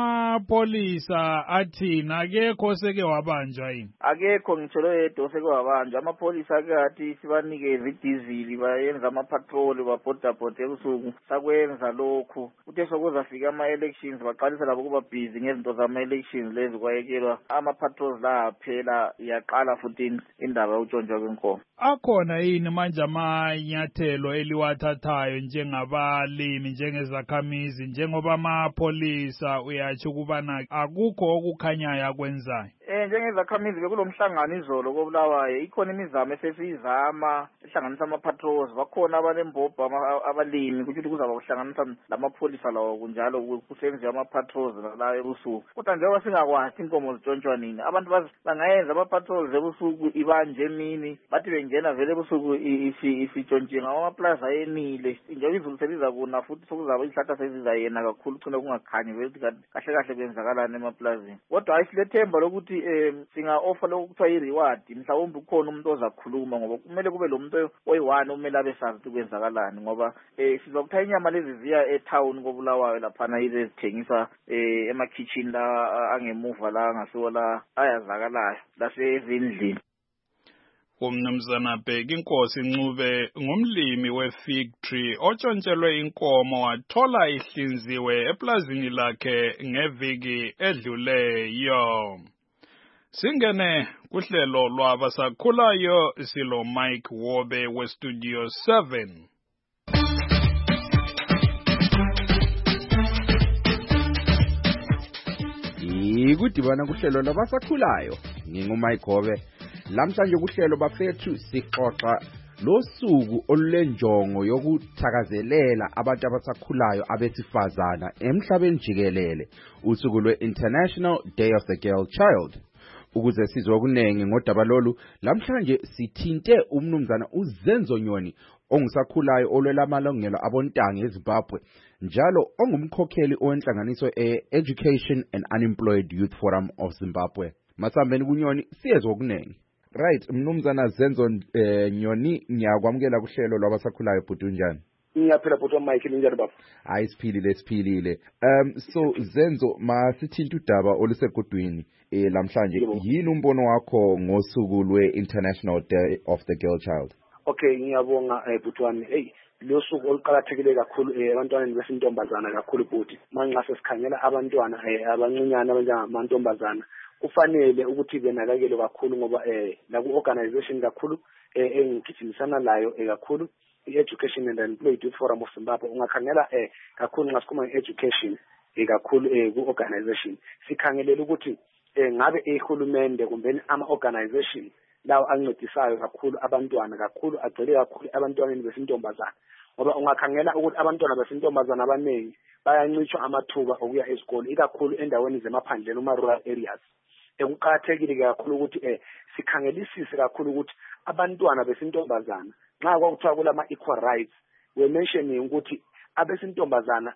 Amapolisa athina akekho seke wabanjwa yini? Akekho ngitho lo yedwa seke wabanjwa. Amapolisa ake athi sibanikeze idizili bayenza ama-patrol babhoda ebusuku sakwenza lokhu kuthe sokuzafika elections baqalisa labo kuba busy ngezinto zama-elections lezi kwayekelwa ama-patrols la phela yaqala futhi indaba yokutshontshwa kwenkomo. Akhona yini manje amanyathelo eliwathathayo njengabalimi njengezakhamizi njengoba amapolisa uyatsho ukubana akukho okukhanyayo akwenzayo? Njengezakhamizi bekulomhlangano izolo koBulawayo ikhona imizamo esesiyizama ehlanganisa ama-patrols bakhona abanembobho abalimi ukuthi kuzaba kuhlanganisa lamapolisa lawo kunjalo kusenziwa ama-patrols la ebusuku kodwa njengoba singakwazi inkomo zitshontshwa nini abantu bangayenza ama-patrols ebusuku ibanje emini bathi bengena vele ebusuku isitshontshiwe ngamaplaza ayenile njengoba izulu seliza kuna futhi sokuzaba izihlahla sezizayena kakhulu kucina kungakhanyi vele ukuthi kahle kahle kwenzakalani emaplazini kodwa hayi silethemba lokuthi singa-offer lokhu kuthiwa i-reward mhlawumbe ukhona umuntu ozakhuluma ngoba kumele kube lo muntu oyi-1 omele abe sazi ukuthi kwenzakalani ngoba sizokuthatha inyama lezi ziya etown koBulawayo laphana yize zithengisa emakhitchini la angemuva la angasiwo la ayazakalayo lasezindlini. Umnumzana Bhekinkosi Ncube ngumlimi weFig Tree otshontshelwe inkomo wathola ihlinziwe eplazini lakhe ngeviki edluleyo. Singene kuhlelo lwabasakhulayo silo Mike Wobe weStudio 7. Ikudibana kuhlelo labasakhulayo nginguMike Wobe. Lamhlanje kuhlelo bafethu sixoxa losuku olulenjongo yokuthakazelela abantu abasakhulayo abesifazana emhlabeni jikelele usuku lwe-International Day of the Girl Child. Ukuze sizwe okunengi ngodaba lolu lamhlanje sithinte umnumzana uZenzo Nyoni ongusakhulayo olwela amalungelo abontanga eZimbabwe njalo ongumkhokheli owenhlanganiso Education and Unemployed Youth Forum of Zimbabwe. Masambeni kuNyoni siyezwe okunengi. Right, mnumzana Zenzo Nyoni ngiyakwamukela kuhlelo lwabasakhulayo bhuti unjani? Ngiyaphela bhuti Mike ninjani baba? Hayi siphilile. So Zenzo masithinta udaba olusegudwini lamhlanje yini umbono wakho ngosuku lwe-International Day of the Girl Child? Okay, ngiyabonga bhuti wami. Hey, lo suku oluqhakathekile kakhulu abantwaneni besintombazana kakhulu bhuti. Manje sesikhangela abantwana abancinyane abanjengamantombazana kufanele ukuthi benakekele kakhulu ngoba la ku-organization kakhulu engigijingisana layo kakhulu i-Education and Employed Youth Forum of Zimbabwe ungakhangela kakhulu nxa sikhuluma nge-education kakhulu ku-organization sikhangelela ukuthi ngabe ihulumende kumbe ama-organization lawo ancedisayo kakhulu abantwana kakhulu agcwele kakhulu abantwaneni besintombazana ngoba ungakhangela ukuthi abantwana besintombazana abaningi bayancishwa amathuba okuya esikole ikakhulu endaweni zemaphandleni uma-rural areas. Kuqakathekile kakhulu ukuthi sikhangelisise kakhulu ukuthi abantwana besintombazana nxa kwakuthiwa kulama-equal rights we mentioning ukuthi abesintombazana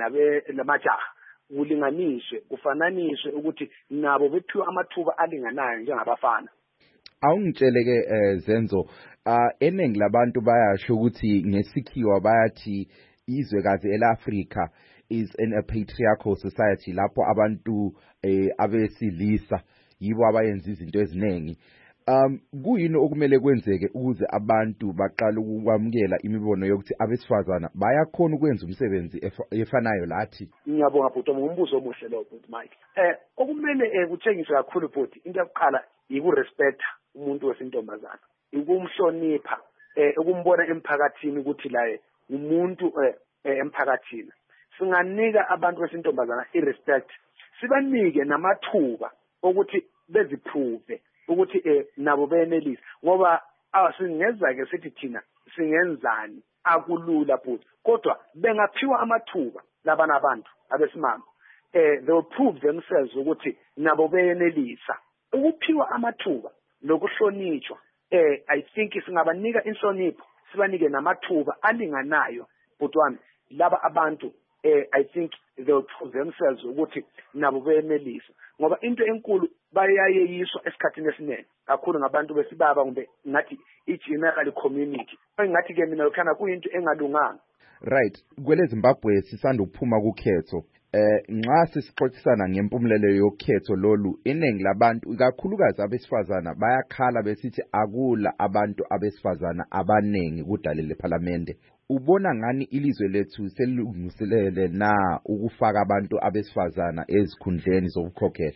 namajaha kulinganiswe kufananiswe ukuthi nabo bephiwe amathuba alinganayo njengabafana. Awungitsheleke Zenzo eningi labantu bayasho ukuthi ngesikhiwa bayathi izwekazi elAfrika is in a patriarchal society lapho abantu abesilisa yibo abayenza izinto eziningi. Kuyini okumele kwenzeke ukuze abantu baqale ukwamukela imibono yokuthi abesifazana bayakhona ukwenza umsebenzi efanayo lathi? Ngiyabonga bhuti ngumbuzo omuhle lo bhuti Mike. Okumele kutshengise kakhulu bhuti into yokuqala yikurespect umuntu wesintombazana, ukumhlonipha, ukumbona emphakathini ukuthi la umuntu emphakathini. Singanika abantu besintombazana irespect, sibanike namathuba ukuthi beziphuve ukuthi nabo benelisa ngoba asingeza ke sithi thina singenzani akulula futhi kodwa bengaphiwa amathuba labana abantu abesimama they will prove themselves ukuthi nabo benelisa ukuphiwa amathuba lokuhlonitshwa. I think singabanika inhlonipho sibanike namathuba alinganayo but wami laba abantu I think they will prove themselves ukuthi nabo benelisa ngoba into enkulu bayayeyiswa esikhathini esiningi kakhulu ngabantu besibaba kumbe ngathi i-general community ngathi ke mina lokhana kuyinto engalunganga. Right, kwele Zimbabwe sisanda ukuphuma kukhetho nxa sisixoxisana ngempumlelo yokhetho lolu iningi labantu ikakhulukazi abesifazana bayakhala besithi akula abantu abesifazana abaningi kudlale leParliament. Ubona ngani ilizwe lethu selilungiselele na ukufaka abantu abesifazana ezikhundleni zokukhokhela?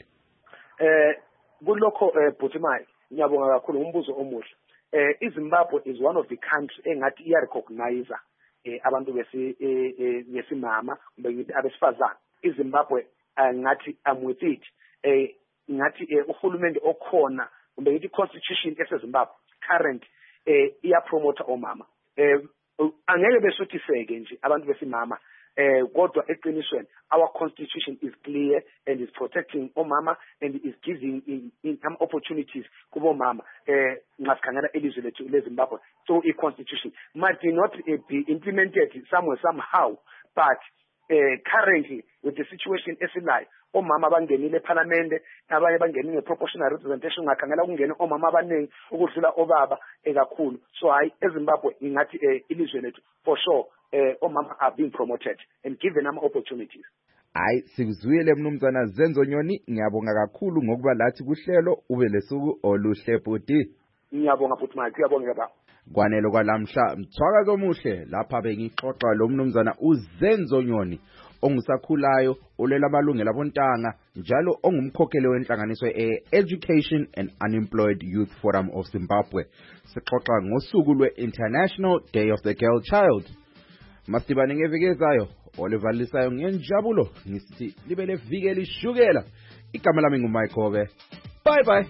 Kulokho bhuti Mike ngiyabonga kakhulu umbuzo omuhle. iZimbabwe is one of the countries engathi iya-recognize abantu besimama kumbe ngithi abesifazana. iZimbabwe ngathi I'm with it. Ngathi uhulumende okhona kumbe ngithi constitution eseZimbabwe current iya-promote omama. Angeke besuthiseke nje abantu besimama kodwa eqinisweni our constitution is clear and is protecting omama and is giving income opportunities kubo mama ngasikhangela elizwe lethu leZimbabwe. So a constitution might not be implemented somewhere somehow but currently with the situation esilayo omama bangenile eParliament abanye bangenile proportional representation ngakhangela ukungena omama abaningi ukudlula obaba ekakhulu. So hayi eZimbabwe ingathi ilizwe lethu for sure omama are being promoted and given ama opportunities. Hayi sikuzwile mnumzana Zenzo Nyoni, ngiyabonga kakhulu ngokuba lathi kuhlelo ube lesuku oluhle bhuti. Ngiyabonga futhi manje kuyabonga baba. Kwanelo kwalamhla mthwakazo omuhle lapha bengixoxa lo mnumzana uZenzo Nyoni ongusakhulayo olela amalungelo abontanga njalo ongumkhokheli wenhlanganiso Education and Unemployed Youth Forum of Zimbabwe. Sixoxa ngosuku lwe-International Day of the Girl Child. Masibane ngeviki ezayo olivalisayo ngenjabulo ngisithi libe leviki elishukela. Igama lami nguMike. Bye bye.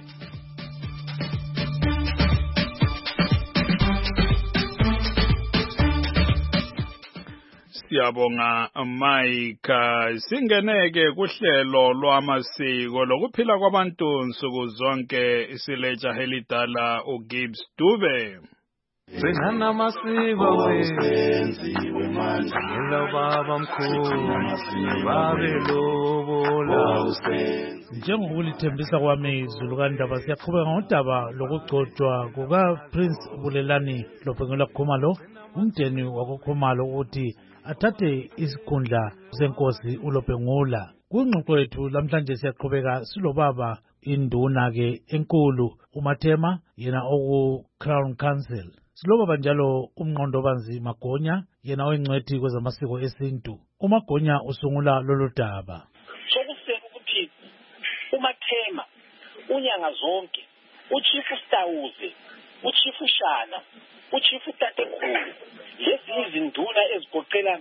Siyabonga Mike. Singeneke kuhlelo lwamasiko lokuphila kwabantu nsuku zonke isileja helidala uGibbs Dube. Senana masiko wenziwe manje ngelo baba mkhulu babelobola njengokulithembisa kwami izulu kaNdaba siyaqhubeka ngodaba lokugcotshwa kuka Prince Bulelani lobhengela kukhoma lo umndeni wakoKhumalo ukuthi athathe isikhundla senkosi uLobhengula. Kungxoxo yethu lamhlanje siyaqhubeka silobaba induna-ke enkulu uMathema yena oku-Crown Council. Silobaba njalo uMnqondobanzi Magonya yena oyingcwethi kwezamasiko esintu. uMagonya usungula lolu daba. Sokuseka ukuthi uMathema unyanga zonke uChief Stawuze, uChief Shana, uChief Tatekhulu, lezi izinduna ezigoqela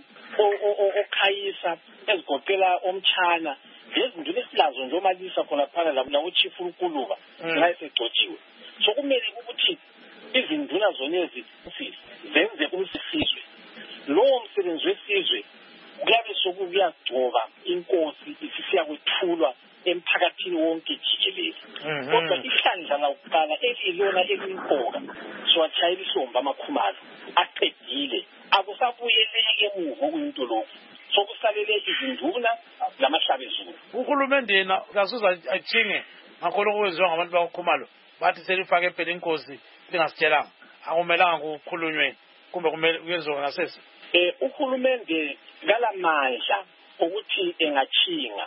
oKhayisa, ezigoqela omtshana, lezi nduna esilazo nje omalisa khona phana la uChief uNkuluba la segcotshiwe. So kumele ukuthi izinduna zonezi zenze umsizwe. Lowo msebenzi wesizwe kuyabe sokuyagcoba inkosi isisiya kwethulwa emphakathini wonke jikelele. Kodwa ihlandla lokuqala elilona elimqoka siwachayela ihlomba amakhumalo aqedile akusabuyeleke emuva kuyinto lokho sokusalele izinduna lamahlabezulu. Uhulumende yena kasuza achinge ngakho lokwenziwa ngabantu bakukhumalo bathi selifake phela inkosi lingasitshelanga akumelanga kukhulunywe kumbe kumele kuyenziwe ngasese. Uhulumende ngalamandla ukuthi engachinga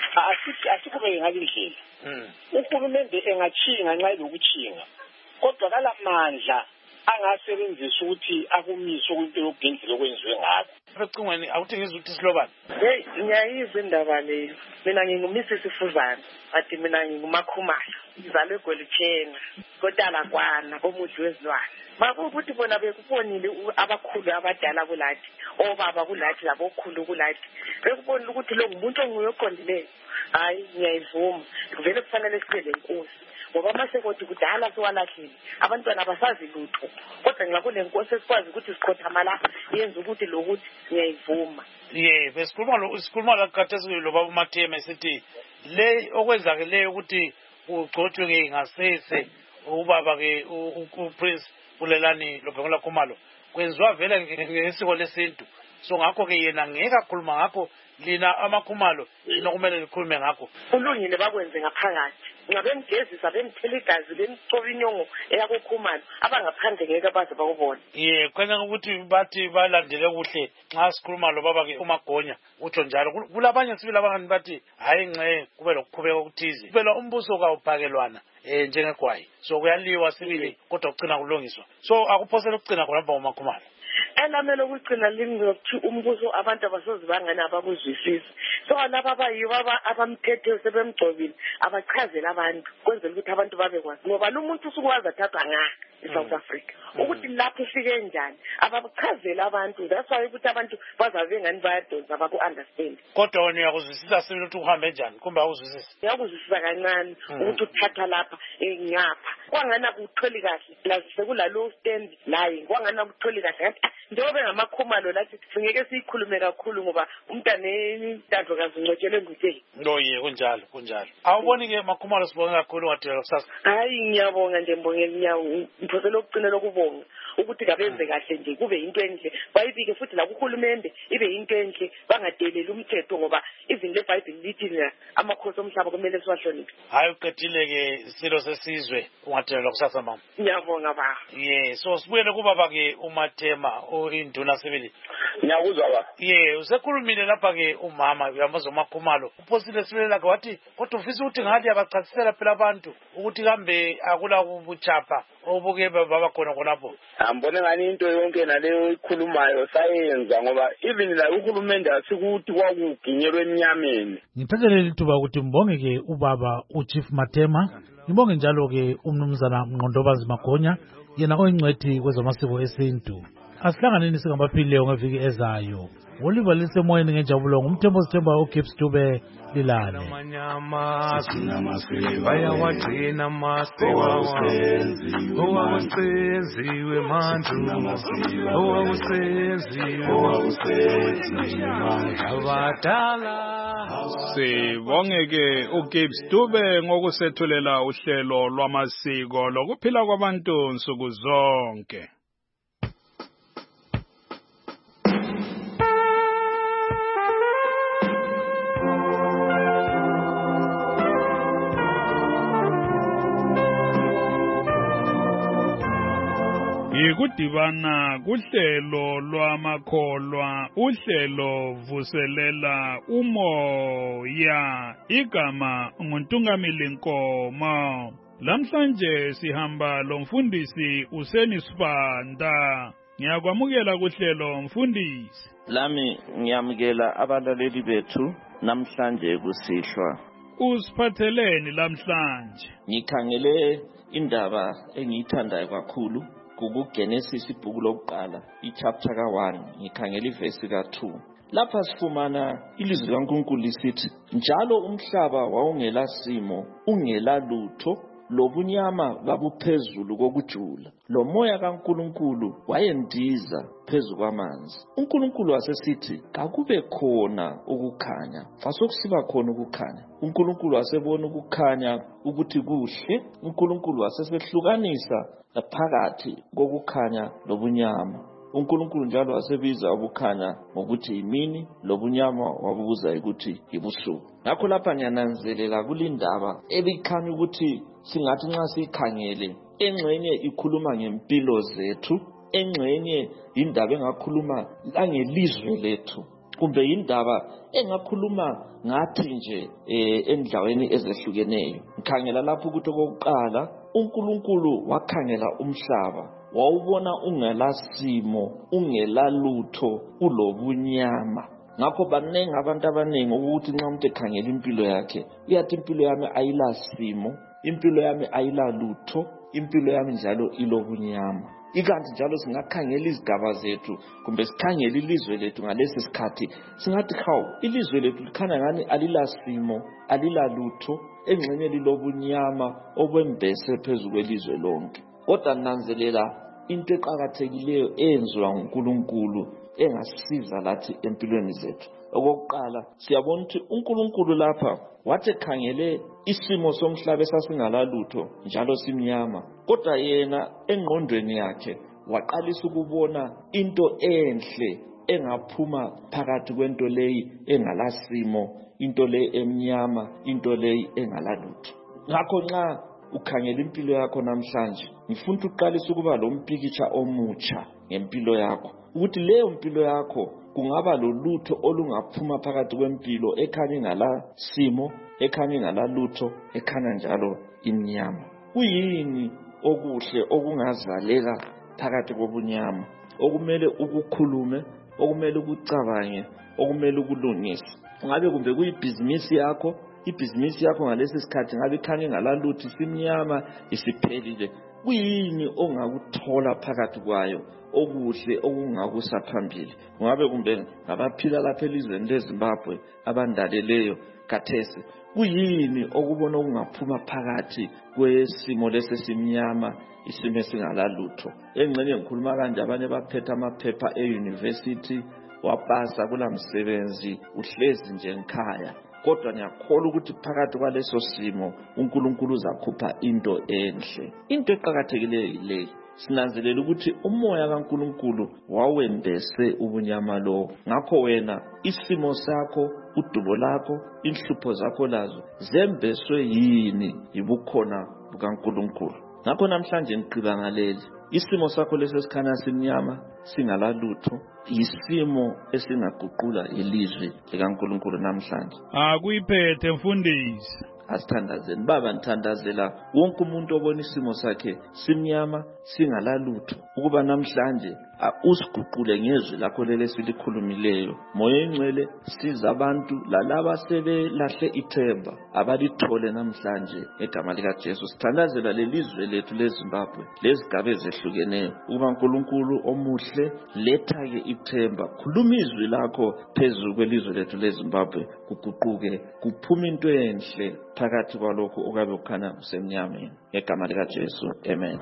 asikube ngalindlela. Uhulumende engachinga nxa lokuchinga kodwa ngalamandla angasebenzisa ukuthi akumise into yokugendlela okwenziwe ngakho. Becingweni awuthi ngizwe ukuthi silobani. Hey, ngiyayizwa indaba leyo. Mina ngingumisi Sifuzana, ati mina ngingumakhumalo. Ngizalwe eGolitshena, kodala kwana komuthi wezilwane. Makuthi bona bekubonile abakhulu abadala kulathi, obaba kulathi labokhulu kulathi. Bekubonile ukuthi lo ngumuntu onguyoqondileyo. Hayi ngiyayivuma. Vele kufanele sibe lenkosi. Ngoba amasekoti kudala siwalahlile. Abantwana abasazi lutho. Kodwa nxa kulenkosi esikwazi ukuthi siqotha lapha yenza ukuthi lokuthi ngiyayivuma. Besikhuluma la khathesi lo baba uMathema esithi le okwenzakeleyo ukuthi ugcotshwe ke ngasese ubaba ke uPrince Bulelani Lobhengula Khumalo kwenziwa vele ngesiko lesintu. So ngakho ke yena ngeke akhuluma ngakho lina amakhumalo inokumele likhulume ngakho. Kulungile bakwenze ngaphakathi. Ngabemgezisa bemthela igazi bemcoba inyongo eyakokhumalo abangaphandle ngeke baze bakubona. Kwenza ukuthi bathi balandele kuhle nxa sikhuluma lo baba ke uMagonya utsho njalo. Kulabanye sibili abangani bathi hayi ngxe kube lokuqhubeka okuthize. Phela umbuso kawuphakelwana njengegwayi. So kuyaliwa sibili kodwa ugcina kulungiswa. So akuphosela ukugcina khona lapha uMakhumalo. Elamele ukugcina lingokuthi umbuso abantu abasozibangana abakuzwisisi. So laba abayibo abamthethe sebemgcobile abachazela abantu kwenzela ukuthi abantu babekwazi ngoba lo muntu usukwazi athathwa ngaka eSouth Africa ukuthi lapho ufike njani abachazela abantu. That's why ukuthi abantu bazabe ngani bayadonsa abaku-understand. Kodwa wena uyakuzwisisa sibili ukuthi uhambe njani kumbe awuzwisisi? Ngiyakuzwisisa kancane ukuthi uthatha lapha ngapha kwangana kutholi kahle la sekulalo stand laye kwangana kutholi kahle njengoba ngamakhumalo lathi singeke siyikhulume kakhulu ngoba umntaneni intando kazincotshele nguthe. Kunjalo. Awuboni ke makhumalo sibonga kakhulu ngadela kusasa. Hayi ngiyabonga nje mbongela inyawo mphosela ukugcina lokubonga ukuthi kabenze kahle nje kube into enhle bayibike futhi la kuhulumende ibe into enhle bangadeleli umthetho ngoba izinto leBhayibheli lithi amakhosi omhlaba kumele siwahloniphe. Hayi uqedile ke isilo sesizwe ungadela kusasa mama. Ngiyabonga ba. So sibuyele kubaba ke uMathema induna sibili. Ngiyakuzwa ba. Usekhulumile lapha ke umama uyamazo makhumalo. Uphosile sibili lakhe wathi kodwa ufisa ukuthi ngathi abachasisela phela abantu ukuthi kambe akula kubuchapha obuke baba khona khonapho. Ambone ngani into yonke naleyo ikhulumayo sayenza ngoba even la uhulumende asikuthi kwakuginyelwe eminyameni. Ngithathele lithuba ukuthi mbonge ke ubaba uChief Mathema, ngibonge njalo ke umnumzana Mnqondobanzi Magonya yena oyingcwethi kwezamasiko esintu. Asihlanganeni singabaphilileyo ngeviki ezayo. Oliver lisemoyeni ngenjabulo ngumthembo sithemba uGibbs Dube lilale. Bayawagcina amasiko owawusenziwe manje abadala. Sibongeke uGibbs Dube ngokusethulela uhlelo lwamasiko lokuphila kwabantu nsuku zonke. Ikudibana kuhlelo lwamakholwa uhlelo vuselela umoya igama nguNtungamili Nkomo. Lamhlanje sihamba lomfundisi Useni Sibanda. Ngiyakwamukela kuhlelo mfundisi. Lami ngiyamukela abalaleli bethu namhlanje kusihlwa. Usiphatheleni lamhlanje? Ngikhangele indaba engiyithandayo kakhulu kuGenesis ibhuku lokuqala ichapter ka1 ngikhangela ivesi ka2. Lapha sifumana ilizwi kaNkulunkulu lisithi njalo umhlaba wawungela simo ungela lutho lobunyama babuphezulu kokujula lo moya kaNkulunkulu wayendiza phezu kwamanzi. uNkulunkulu wasesithi kakube khona ukukhanya. Fasokusiba khona ukukhanya. uNkulunkulu wasebona ukukhanya ukuthi kuhle. uNkulunkulu wasesehlukanisa phakathi kokukhanya lobunyama. uNkulunkulu njalo wasebiza ubukhanya ngokuthi imini lobunyama wabubuza ukuthi ibusuku. Ngakho lapha ngiyananzelela kulindaba ebikhanya ukuthi singathi nxa sikhangele engxenye ikhuluma ngempilo zethu, engxenye indaba engakhuluma langelizwe lethu, kumbe indaba engakhuluma ngathi nje endaweni ezehlukeneyo. Ngikhangela lapho ukuthi okokuqala uNkulunkulu wakhangela umhlaba wawubona ungela simo ungela lutho ulobunyama. Ngakho banengi abantu abanengi ukuthi nxa umuntu ekhangela impilo yakhe uyathi impilo yami ayila simo, impilo yami ayila lutho, impilo yami njalo ilobunyama. Ikanti njalo singakhangela izigaba zethu kumbe sikhangela ilizwe lethu ngalesi sikhathi singathi hawu ilizwe lethu likhanya ngani alila simo alila lutho, engxenye lilobunyama obembese phezu kwelizwe lonke. Kodwa nanzelela into eqhakathekileyo eyenziwa nguNkulunkulu engasisiza lathi empilweni zethu. Okokuqala siyabona ukuthi uNkulunkulu lapha wathi ekhangele isimo somhlaba esasingala lutho njalo simnyama, kodwa yena engqondweni yakhe waqalisa ukubona into enhle engaphuma phakathi kwento leyi engalasimo, into leyi emnyama, into leyi engalalutho. Ngakho nxa ukhangela impilo yakho namhlanje ngifuna uqalisa ukuba lo mpikitsha omutsha ngempilo yakho, ukuthi leyo mpilo yakho kungaba lolutho olungaphuma phakathi kwempilo ekhanya ingala simo, ekhanya ingala lutho, ekhanya njalo imnyama. Kuyini okuhle okungazaleka phakathi kobunyama okumele ukukhulume, okumele ukucabange, okumele ukulungise? Ngabe kumbe kuyibhizinisi yakho, ibhizinisi yakho ngalesi sikhathi ngabe ikhanya ingalalutho, isimnyama, isiphelile. Kuyini ongakuthola phakathi kwayo okuhle okungakusa phambili? Ngabe kumbe ngabaphila lapha elizweni leZimbabwe abandaleleyo kathesi, kuyini okubona okungaphuma phakathi kwesimo lesesimnyama, isimo esingalalutho? Engxenye ngikhuluma kanje abanye baphethe amaphepha euniversity, wapasa kula msebenzi, uhlezi nje ngikhaya. Kodwa ngiyakholwa ukuthi phakathi kwaleso simo uNkulunkulu uzakhupha into enhle. Into eqhakathekileyo yileyo, sinanzelela ukuthi umoya kaNkulunkulu wawembese ubunyama lo. Ngakho wena isimo sakho, udubo lakho, inhlupho zakho lazo zembeswe yini? Yibukhona bukaNkulunkulu. Ngakho namhlanje ngiqiba ngaleli isimo sakho lesesikhanya simnyama singalalutho, isimo esingaguqula ilizwi likaNkulunkulu namhlanje. Akuyiphethe mfundisi. Asithandazeni baba, ngithandazela wonke umuntu obona isimo sakhe simnyama singalalutho ukuba namhlanje usiguqule ngezwi lakho leli silikhulumileyo. Moya engcwele siza abantu lalaba sebelahle ithemba abalithole namhlanje egama likaJesu. Sithandazela lelizwe lethu leZimbabwe lezigaba ezehlukeneyo ukuba uNkulunkulu omuhle letha-ke ithemba, khuluma izwi lakho phezu kwelizwe lethu leZimbabwe, kuguquke kuphume into enhle phakathi kwalokho okabe kukhanya kusemnyameni egama likaJesu, amen.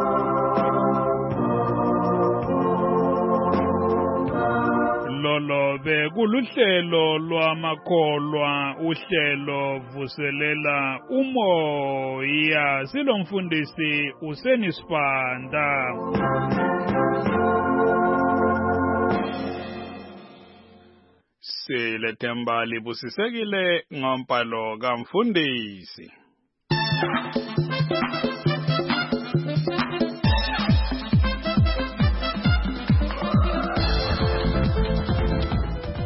Lolo bekuluhlelo lwamakholwa, uhlelo vuselela umoya, silomfundisi Useni Sibanda. Silethemba libusisekile ngompalo kamfundisi.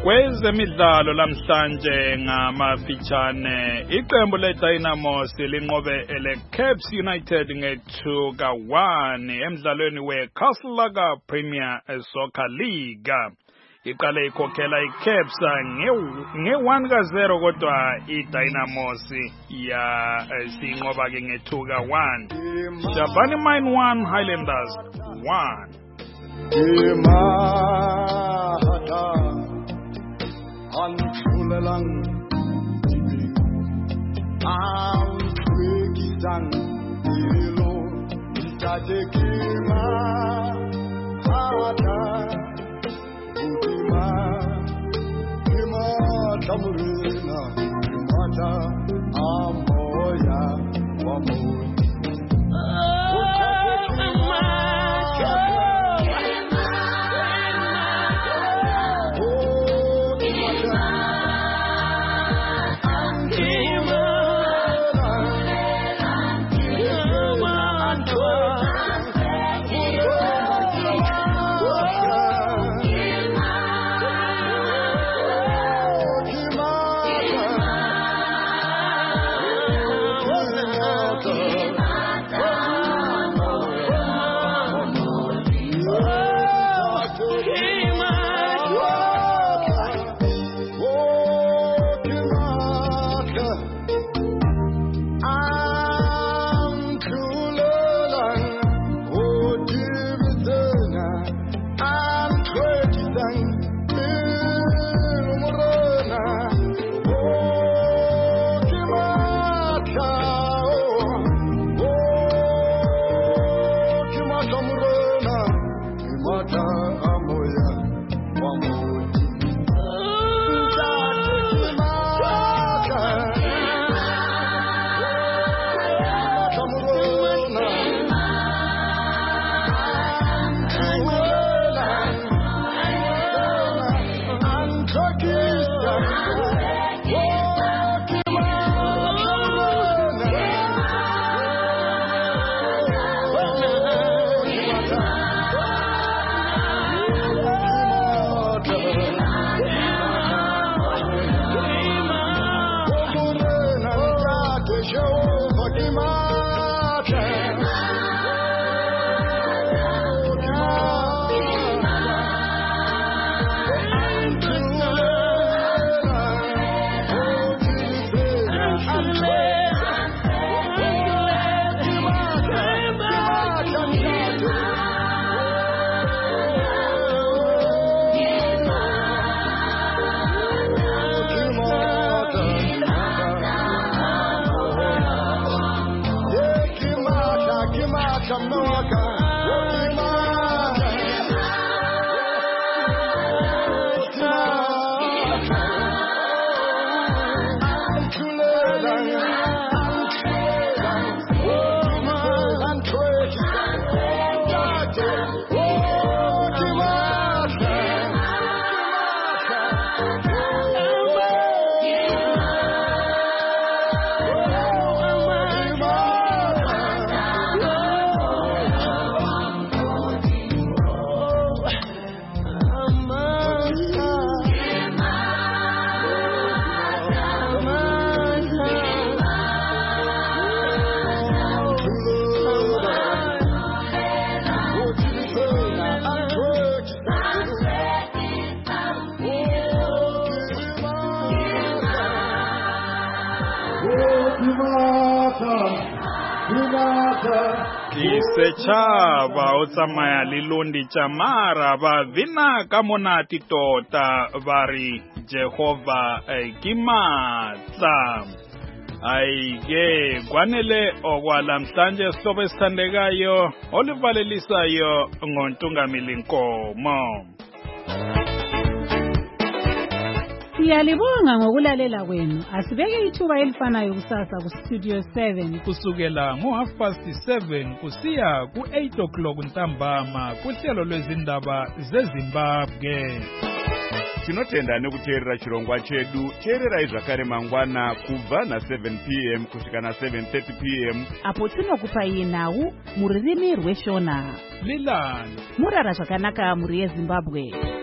Kwezemidlalo lamhlanje ngamafitshane iqembu leDynamos linqobe eleCaps United nge-2-1 emdlalweni weCastle Premier Soccer League. Iqale ikhokhela iCaps nge-1-0 kodwa iDynamos sinqoba ke nge-2-1. Shabani Mine 1 Highlanders 1. Anthulelang Antwekisang Ilo Ntatekima Hata Utima Kima Tamurina Kimata Amoya Wamoya Kisechava o tsamaya le londi chamara ba vina ka monati tota bari Jehova ke matla. Ayike kwanele okwalamhlanje sihloko esithandekayo olivalelisayo ngontungamili Nkomo. Siyalibonga ngokulalela kwenu. Asibeke ithuba elifanayo kusasa ku Studio 7 kusukela ngo7:30 kusiya ku8:00 ntambama kuhlelo lwezindaba zeZimbabwe. Tinotenda nekuteerera chirongwa chedu. Teererai zvakare mangwana kubva na7 p.m. kusvika na7:30 p.m. apo tinokupai nhau muririmi rweShona. Lilani murara zvakanaka muri yeZimbabwe.